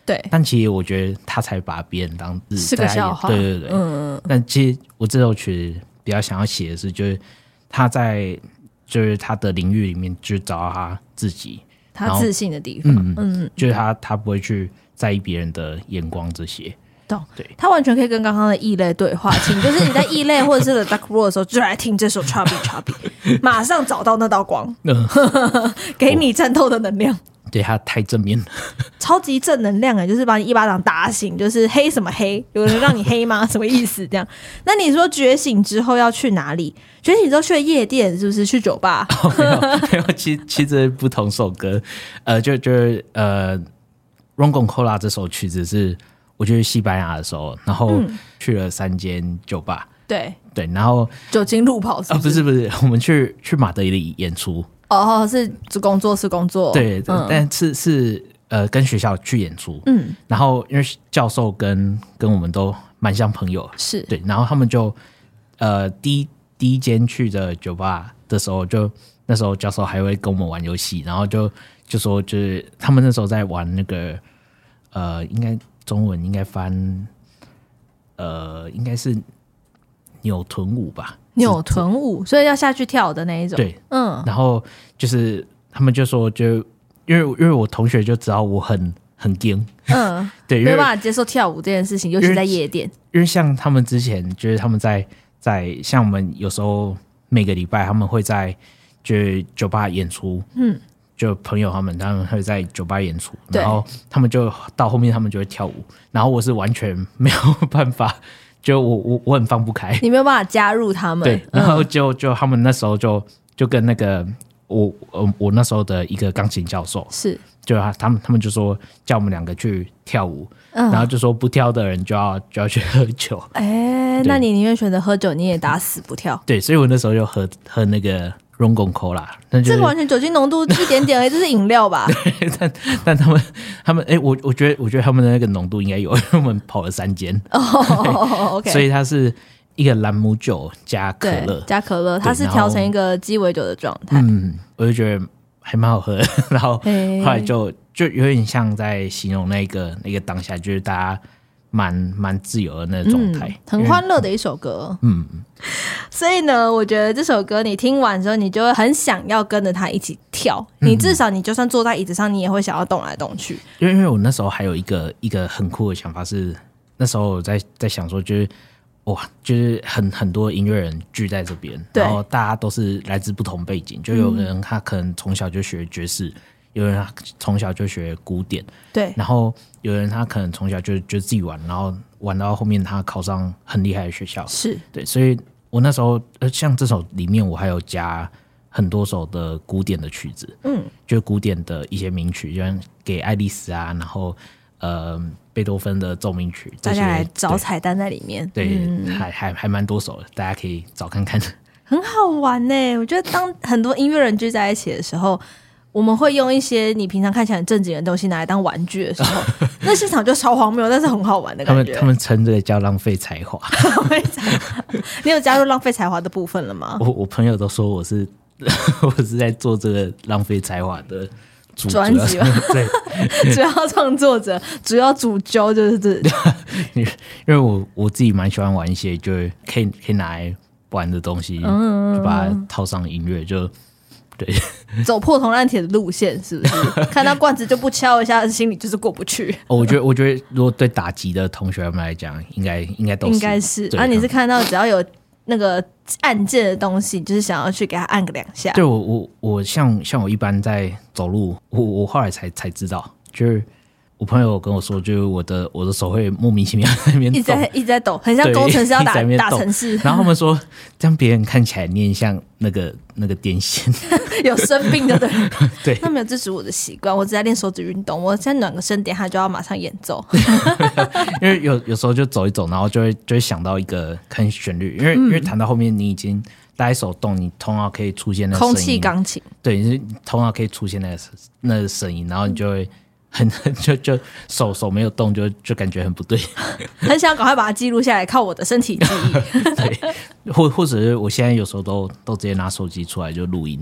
对， 但其实我觉得他才把别人当是个笑话， 对对对，嗯，但其实我这首曲比较想要写的是，就是他在就是他的领域里面，就是找到他自己， 他自信的地方，嗯嗯，就是他他不会去在意别人的眼光这些。 对，他完全可以跟刚刚的异类对话，请就是你在异类或者是 The Dark World 的时候，就来听这首 Chubby Chubby， 马上找到那道光，给你战斗的能量。 对，他太正面了， 超级正能量哎，就是把你一巴掌打醒，就是黑什么黑？有人让你黑吗？什么意思？这样？那你说觉醒之后要去哪里？觉醒之后去夜店是不是？去酒吧？ 哦、没有没有，其其实不同首歌，呃，就就是呃 ，Rongon Cola 这首曲子是。我去西班牙的时候，然后去了三间酒吧， 嗯、对对，然后酒精路跑是不是？ 啊，不是不是，我们去去马德里演出， 哦，是工作是工作， 对，嗯、但是是呃跟学校去演出，嗯，然后因为教授跟跟我们都蛮像朋友， 是对，然后他们就呃第一第一间去的酒吧的时候，就那时候教授还会跟我们玩游戏，然后就就说就是他们那时候在玩那个呃应该。中文应该翻，呃，应该是扭臀舞吧？ 扭臀舞，所以要下去跳的那一种。 对，嗯。然后就是他们就说就，就因为因为我同学就知道我很很硬，嗯，对， 没有办法接受跳舞这件事情，尤其在夜店。 因为像他们之前就是他们在在像我们有时候每个礼拜他们会在就是酒吧演出，嗯。就朋友他们，他们会在酒吧演出，然后他们就到后面他们就会跳舞，然后我是完全没有办法，就我我我很放不开， 你没有办法加入他们， 对，然后就就他们那时候就就跟那个我我我那时候的一个钢琴教授是， 就他们他们就说叫我们两个去跳舞，嗯、然后就说不跳的人就要就要去喝酒， 哎、欸，那你宁愿选择喝酒，你也打死不跳， 对，所以我那时候就喝喝那个。Rongon Cola， 就是这个完全酒精浓度一点点而已，这是饮料吧？ 对，但但他们他们哎、欸，我我觉得我觉得他们的那个浓度应该有，因为我们跑了三间哦、 oh, ，OK， 所以它是一个朗姆酒加可乐加可乐，它是调成一个鸡尾酒的状态。嗯， 我就觉得还蛮好喝的，然后后来就就有点像在形容那个那个当下，就是大家。蛮蛮自由的那个状态、 嗯，很欢乐的一首歌。嗯，所以呢，我觉得这首歌你听完之后，你就会很想要跟着他一起跳。嗯、你至少你就算坐在椅子上，你也会想要动来动去。 因为因为我那时候还有一个一个很酷的想法是，那时候我在在想说，就是哇，就是很很多音乐人聚在这边，然后大家都是来自不同背景，就有人他可能从小就学爵士。有人他从小就学古典， 对， 然后有人他可能从小就就自己玩，然后玩到后面他考上很厉害的学校， 是对， 所以我那时候呃，像这首里面我还有加很多首的古典的曲子，嗯，就古典的一些名曲，像给爱丽丝啊，然后呃贝多芬的奏鸣曲， 大家来找彩蛋在里面， 对，嗯、还还还蛮多首的，大家可以找看看， 很好玩呢。我觉得当很多音乐人聚在一起的时候。我们会用一些你平常看起来很正经的东西拿来当玩具的时候，那现场就超荒谬，但是很好玩的感觉。 他们他们称这个叫浪费才华。 浪费才华，你有加入浪费才华的部分了吗？ 我我朋友都说我是我是在做这个浪费才华的主专辑吧？对，主要创作者，主要主揪就是这。 因为我我自己蛮喜欢玩一些就是可以可以拿来玩的东西，嗯、就把它套上音乐就。对， 走破铜烂铁的路线是不是？看到罐子就不敲一下，心里就是过不去。 哦、我觉得，我觉得如果对打击的同学们来讲，应该应该都是应该是。啊，你是看到只要有那个按键的东西，就是想要去给他按个两下。 对我我我像像我一般在走路，我我后来才才知道，就是我朋友跟我说，就是我的我的手会莫名其妙在那边一直在一直在抖，很像工程师要打打程式。 然后他们说，这样别人看起来你很像那个那个癫痫， 有生病的对。 对， 他没有支持我的习惯，我只在练手指运动。我现在暖个身，等一下就要马上演奏。 因为有有时候就走一走，然后就会就会想到一个看旋律，因为、嗯、因为弹到后面你已经大家手动，你头脑可以出现那个声音， 空气钢琴， 对，你头脑可以出现那个那个声音，然后你就会。很就就手手没有动就就感觉很不对， 很想赶快把它记录下来，靠我的身体记忆。 对，或或者是我现在有时候都都直接拿手机出来就录音。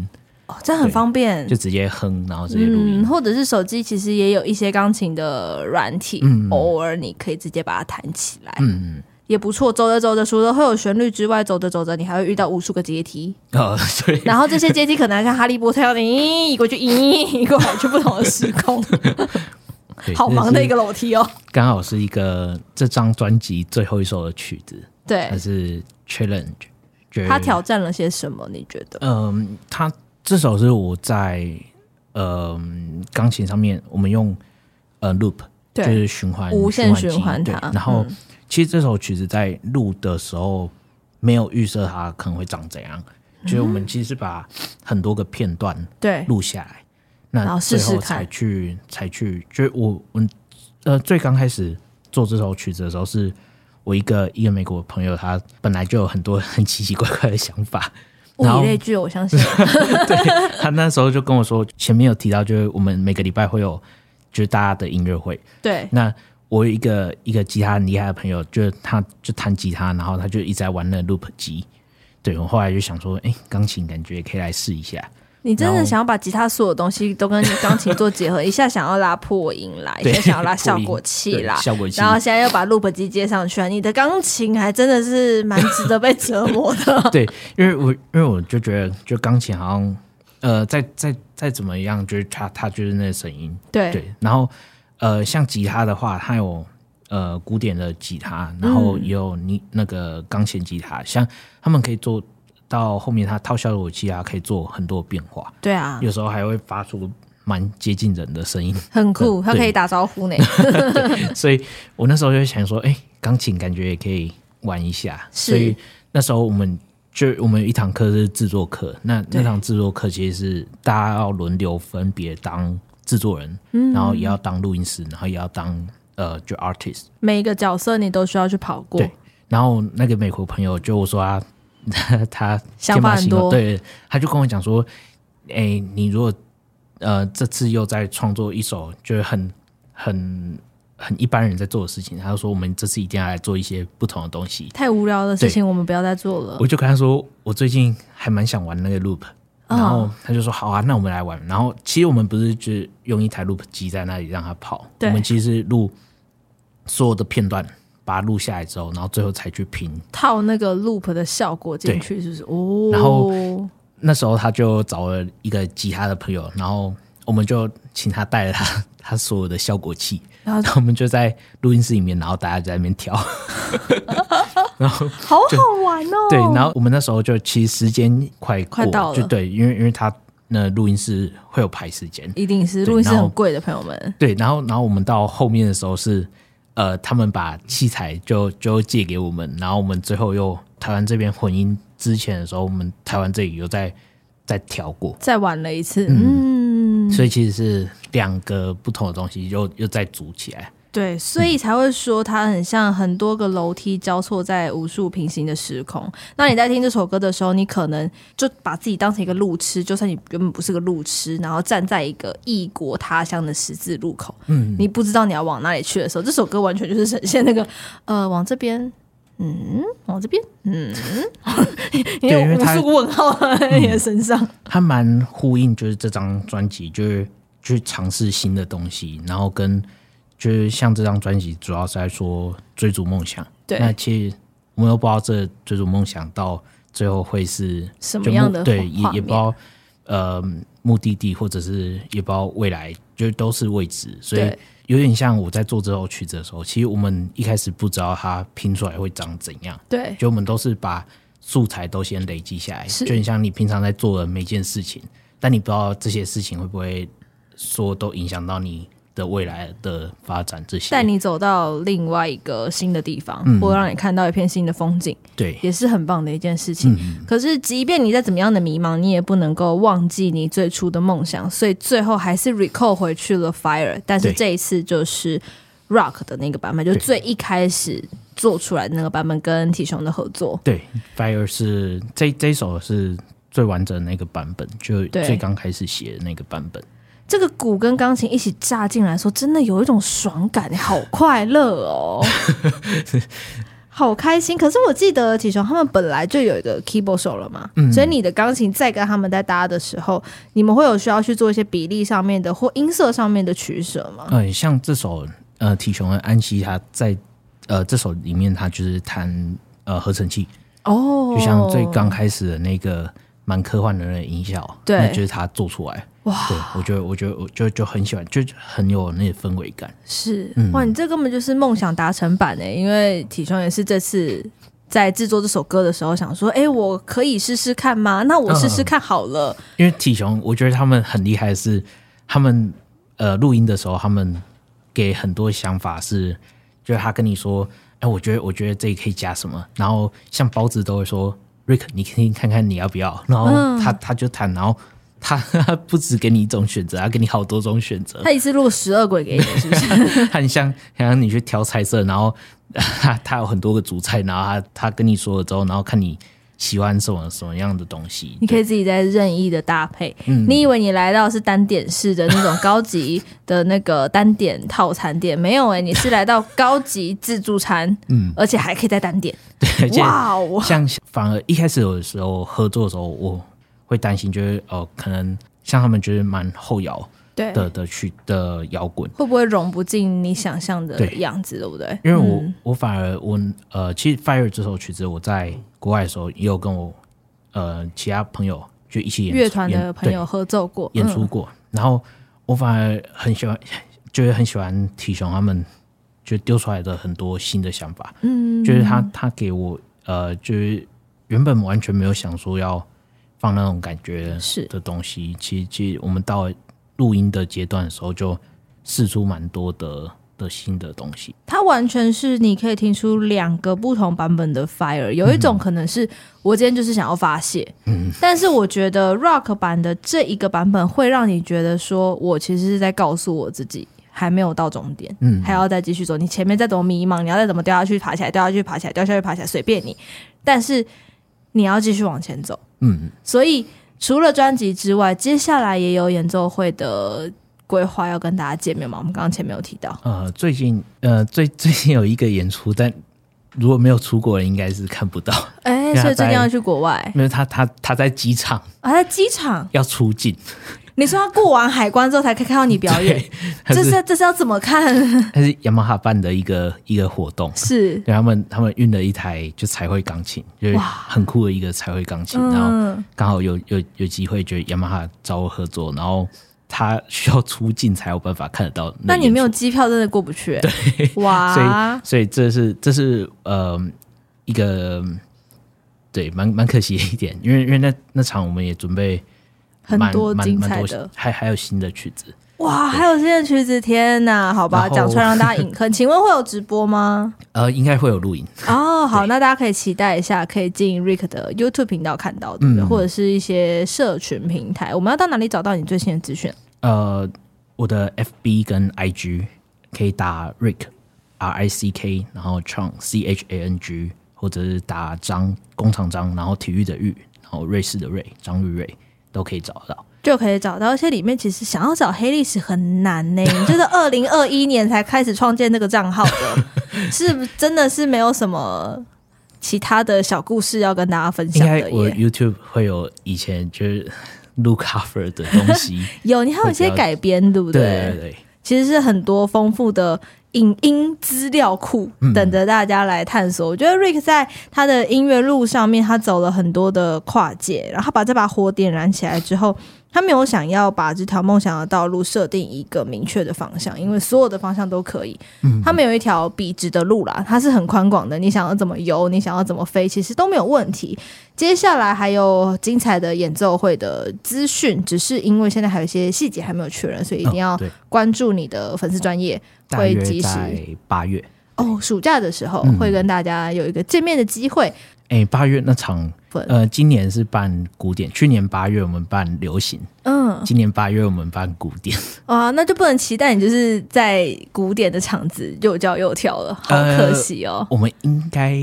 哦，这很方便， 就直接哼，然后直接录音、 嗯，或者是手机其实也有一些钢琴的软体、嗯、偶尔你可以直接把它弹起来，嗯，也不错。走着走着，除了会有旋律之外，走着走着你还会遇到无数个阶梯， 哦，对， 然后这些阶梯可能像哈利波特一样，你移过去，移过来，去不同的时空。好忙的一个楼梯哦， 刚好是一个这张专辑最后一首的曲子， 对， 它是 Challenge。 他挑战了些什么？你觉得？ 嗯，他这首是我在呃钢琴上面，我们用呃 loop， 就是循环无限循环它。 然后、嗯、其实这首曲子在录的时候没有预设它可能会长怎样，嗯、就是我们其实是把很多个片段对录下来。那最后才去才去，就是我我呃最刚开始做这首曲子的时候，是我一个一个美国朋友，他本来就有很多很奇奇怪怪的想法， 物以类聚，我相信。 对，他那时候就跟我说，前面有提到，就是我们每个礼拜会有就是大家的音乐会， 对。 那我有一个一个吉他很厉害的朋友，就是他就弹吉他，然后他就一直在玩那 loop 机，对我后来就想说，哎、欸，钢琴感觉也可以来试一下。 你真的想要把吉他所有东西都跟钢琴做结合，一下想要拉破音来，一下想要拉效果器啦， 效果器， 然后现在又把 loop 机接上去，你的钢琴还真的是蛮值得被折磨的。 对，因为我因为我就觉得，就钢琴好像呃，再再再怎么样，就是它它就是那个声音， 对对。然后呃，像吉他的话，它有呃古典的吉他，然后也有你那个钢琴吉他，嗯、像他们可以做。到后面，它套效果器啊，可以做很多变化。 对啊， 有时候还会发出蛮接近人的声音， 很酷。它可以打招呼呢。 对，所以我那时候就想说，哎、欸，钢琴感觉也可以玩一下。所以那时候我们就我们有一堂课是制作课，那那堂制作课其实是大家要轮流分别当制作人、嗯，然后也要当录音师，然后也要当呃就 artist。每一个角色你都需要去跑过。 对，然后那个美国朋友就我说他。他想法很多， 对，他就跟我讲说：“哎、欸，你如果呃这次又在创作一首就是很很很一般人在做的事情，他就说我们这次一定要来做一些不同的东西。 太无聊的事情我们不要再做了。” 我就跟他说：“我最近还蛮想玩那个 loop。”然后他就说：“好啊，那我们来玩。”然后其实我们不是就用一台 loop 机在那里让它跑，我们其实录所有的片段。把它录下来之后，然后最后才去拼套那个 loop 的效果进去，是不是？哦。 然后那时候他就找了一个吉他的朋友，然后我们就请他带了他他所有的效果器，然后我们就在录音室里面，然后大家在那边调，然后好好玩哦。 对，然后我们那时候就其实时间快过快到了， 就对，因为因为他那录音室会有排时间， 一定是录音室很贵的朋友们。 对，然后然后我们到后面的时候是。呃，他们把器材就就借给我们，然后我们最后又台湾这边混音之前的时候，我们台湾这里有再再调过， 再玩了一次，嗯， 嗯所以其实是两个不同的东西又又再组起来。 对，所以才会说它很像很多个楼梯交错在无数平行的时空。那你在听这首歌的时候，你可能就把自己当成一个路痴，就算你原本不是个路痴，然后站在一个异国他乡的十字路口，嗯，你不知道你要往哪里去的时候，这首歌完全就是呈现那个呃，往这边，嗯，往这边，嗯，你有无数个问号在你的身上。 它蛮呼应，就是这张专辑，就是去尝试新的东西，然后跟。就是像这张专辑主要是在说追逐梦想， 对， 那其实我们又不知道这追逐梦想到最后会是什么样的， 对，也也不知道呃目的地，或者是也不知道未来，就都是未知，所以有点像我在做这首曲子的时候，其实我们一开始不知道它拼出来会长怎样， 对， 就我们都是把素材都先累积下来，就很像你平常在做的每件事情，但你不知道这些事情会不会说都影响到你的未来的发展，这些带你走到另外一个新的地方，嗯、或让你看到一片新的风景， 对， 也是很棒的一件事情。嗯、可是，即便你再怎么样的迷茫，你也不能够忘记你最初的梦想，所以最后还是 recall 回去了 Fire， 但是这一次就是 Rock 的那个版本，就最一开始做出来的那个版本，跟体熊的合作。 对 ，Fire 是这这一首是最完整的那个版本，就最刚开始写的那个版本。 这个鼓跟钢琴一起炸进来的时候，真的有一种爽感，好快乐哦！ 好开心！可是我记得体雄他们本来就有一个 keyboard 手了嘛、嗯，所以你的钢琴在跟他们在搭的时候，你们会有需要去做一些比例上面的或音色上面的取舍吗？ 嗯，像这首呃体雄的安息，他在呃这首里面他就是弹呃合成器哦，就像最刚开始的那个蛮科幻的那个音效，对，那就是他做出来。哇，对，我觉得，我觉得，我就就很喜欢，就很有那个氛围感。是， 嗯、哇，你这根本就是梦想达成版哎！因为体雄也是这次在制作这首歌的时候想说，哎，我可以试试看吗？那我试试看好了。嗯、 因为体雄，我觉得他们很厉害的是，他们呃录音的时候，他们给很多想法是，就是他跟你说，哎，我觉得，我觉得这里可以加什么，然后像包子都会说 ，Rick， 你听看看你要不要，然后他、嗯、他就弹，然后。他不只给你一种选择，他给你好多种选择。 他一次录十二轨给你，是不是？ 他很像，像你去挑菜色，然后他他有很多个主菜，然后他他跟你说了之后，然后看你喜欢什么什么样的东西， 你可以自己再任意的搭配。嗯、你以为你来到是单点式的那种高级的那个单点套餐店，没有哎、欸，你是来到高级自助餐，嗯，而且还可以再单点。 对，哇哦！像反而一开始有的时候合作的时候，我。会担心，就是呃，可能像他们觉得蛮后摇的的曲的摇滚， 会不会融不进你想象的样子，对不对？ 因为我、嗯、我反而我呃，其实《Fire》这首曲子，我在国外的时候也有跟我呃其他朋友就一起演乐团的朋友合奏过、 演出过，嗯、然后我反而很喜欢，就是很喜欢体雄他们就丢出来的很多新的想法，嗯，就是他他给我呃，就是原本完全没有想说要。放那种感觉的东西，其实其实我们到录音的阶段的时候，就试出蛮多的的新的东西。 它完全是你可以听出两个不同版本的 Fire， 有一种可能是我今天就是想要发泄，嗯，但是我觉得 Rock 版的这一个版本会让你觉得说，我其实是在告诉我自己。还没有到终点，嗯，还要再继续走。你前面再怎么迷茫，你要再怎么掉下去、爬起来、掉下去、爬起来、掉下去、爬起来，随便你。但是你要继续往前走。嗯，所以除了专辑之外，接下来也有演奏会的规划要跟大家见面嘛？我们刚刚前面有提到， 呃，最近呃最最近有一个演出，但如果没有出国的，应该是看不到。 哎、欸，所以最近要去国外？ 没有，他他他在机场啊，在机场要出境。 你说他过完海关之后才可以看到你表演，这是这是要怎么看？ 它是雅马哈办的一个一个活动，是对他们他们运了一台就彩绘钢琴，就是很酷的一个彩绘钢琴，然后刚好有有有机会，就雅马哈找我合作，然后他需要出境才有办法看得到那。 那你没有机票真的过不去、欸， 对，哇！所以所以这是这是呃一个对蛮蛮可惜的一点，因为因为那那场我们也准备。 很多精彩的， 还还有新的曲子， 哇，还有新的曲子，天哪！好吧，讲出来让大家引坑。请问会有直播吗？ 呃，应该会有录影哦。好，那大家可以期待一下，可以进 Rick 的 YouTube 频道看到，对不对？嗯、或者是一些社群平台。我们要到哪里找到你最新的资讯？ 呃，我的 F B 跟 I G 可以打 Rick R I C K， 然后 Chang C H A N G， 或者是打张工厂张，然后体育的育，然后瑞士的瑞，张玉瑞。都可以找到， 就可以找到。而且里面其实想要找黑历史很难呢、欸，你就是二零二一年才开始创建那个账号的，是真的是没有什么其他的小故事要跟大家分享的耶。 应该我 YouTube 会有以前就是录 cover 的东西， 有你还有一些改编，对不对？ 对对对， 其实是很多丰富的。影音资料库等着大家来探索、嗯、我觉得 Rick 在他的音乐路上面他走了很多的跨界，然后把这把火点燃起来之后，他没有想要把这条梦想的道路设定一个明确的方向，因为所有的方向都可以、嗯、他没有一条笔直的路啦，它是很宽广的，你想要怎么游你想要怎么飞其实都没有问题。接下来还有精彩的演奏会的资讯，只是因为现在还有一些细节还没有确认，所以一定要关注你的粉丝专页，会及时大约在八月哦，暑假的时候会跟大家有一个见面的机会。 哎、嗯，八月那场，呃，今年是办古典，去年八月我们办流行，嗯，今年八月我们办古典。 啊，那就不能期待你就是在古典的场子又叫又跳了，好可惜哦。 呃、我们应该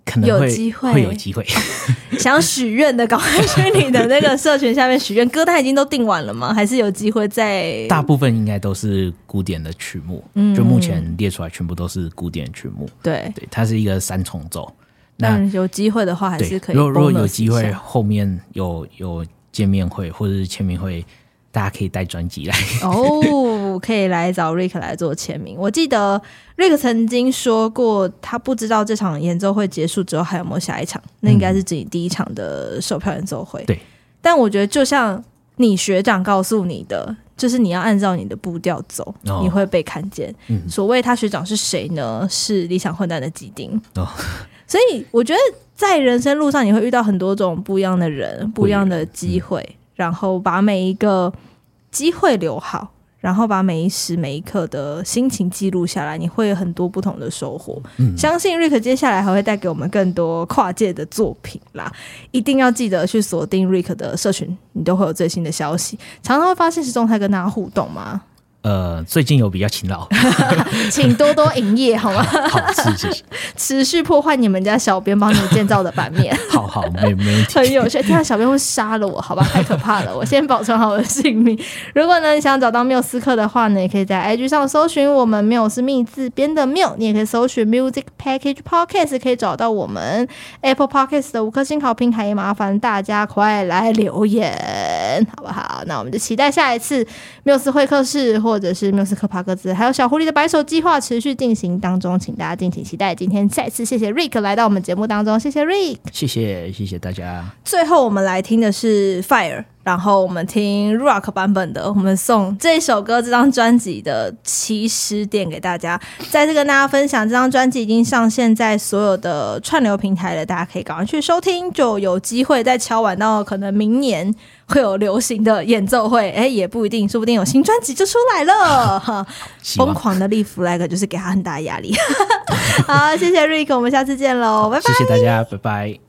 可能会有机会会有机会。 想许愿的赶快去你的那个社群下面许愿。歌单已经都定完了吗？还是有机会在？ 大部分应该都是古典的曲目，嗯，就目前列出来全部都是古典曲目。 对对，它是一个三重奏。 那有机会的话，还是可以。 如果如果有机会，后面有有见面会或者是签名会，大家可以带专辑来哦，可以来找 Rick 来做签名。我记得 Rick 曾经说过，他不知道这场演奏会结束之后还有没有下一场，那应该是自己第一场的售票演奏会。 对， 但我觉得就像你学长告诉你的，就是你要按照你的步调走，哦，你会被看见。嗯，所谓他学长是谁呢？是理想混蛋的基丁。哦，所以我觉得在人生路上你会遇到很多种不一样的人，不一样的机会，嗯，然后把每一个机会留好，然后把每一时每一刻的心情记录下来，你会有很多不同的收获。嗯，相信 Rick 接下来还会带给我们更多跨界的作品啦，一定要记得去锁定 Rick 的社群，你都会有最新的消息。常常会发现实动态跟大家互动吗？ 呃，最近有比较勤劳， 请多多营业好吗？ 好，是是是， 持续破坏你们家小编帮你建造的版面。 好好，没没问题。 很有趣，天啊，小编会杀了我，好吧，太可怕了。我先保存好我的性命。如果呢你想找到缪斯克的话呢，也可以在 I G 上搜寻我们缪是密字边的缪，你也可以搜寻 Music Package Podcast 可以找到我们 Apple Podcast 的五颗星好评，还麻烦大家快来留言，好不好？那我们就期待下一次缪斯会客室或或者是缪斯克帕格兹还有小狐狸的白手计划持续进行当中，请大家敬请期待。今天再次谢谢 Rick 来到我们节目当中，谢谢 Rick， 谢谢谢谢大家。 最后我们来听的是 Fire， 然后我们听 Rock 版本的，我们送这首歌这张专辑的起始点给大家。再次跟大家分享，这张专辑已经上线在所有的串流平台了，大家可以赶快去收听，就有机会再敲碗到可能明年会有流行的演奏会，哎，也不一定，说不定有新专辑就出来了。疯狂的立 flag 就是给他很大的压力。好，谢谢 Rick， 我们下次见喽，拜拜。 谢谢大家，拜拜。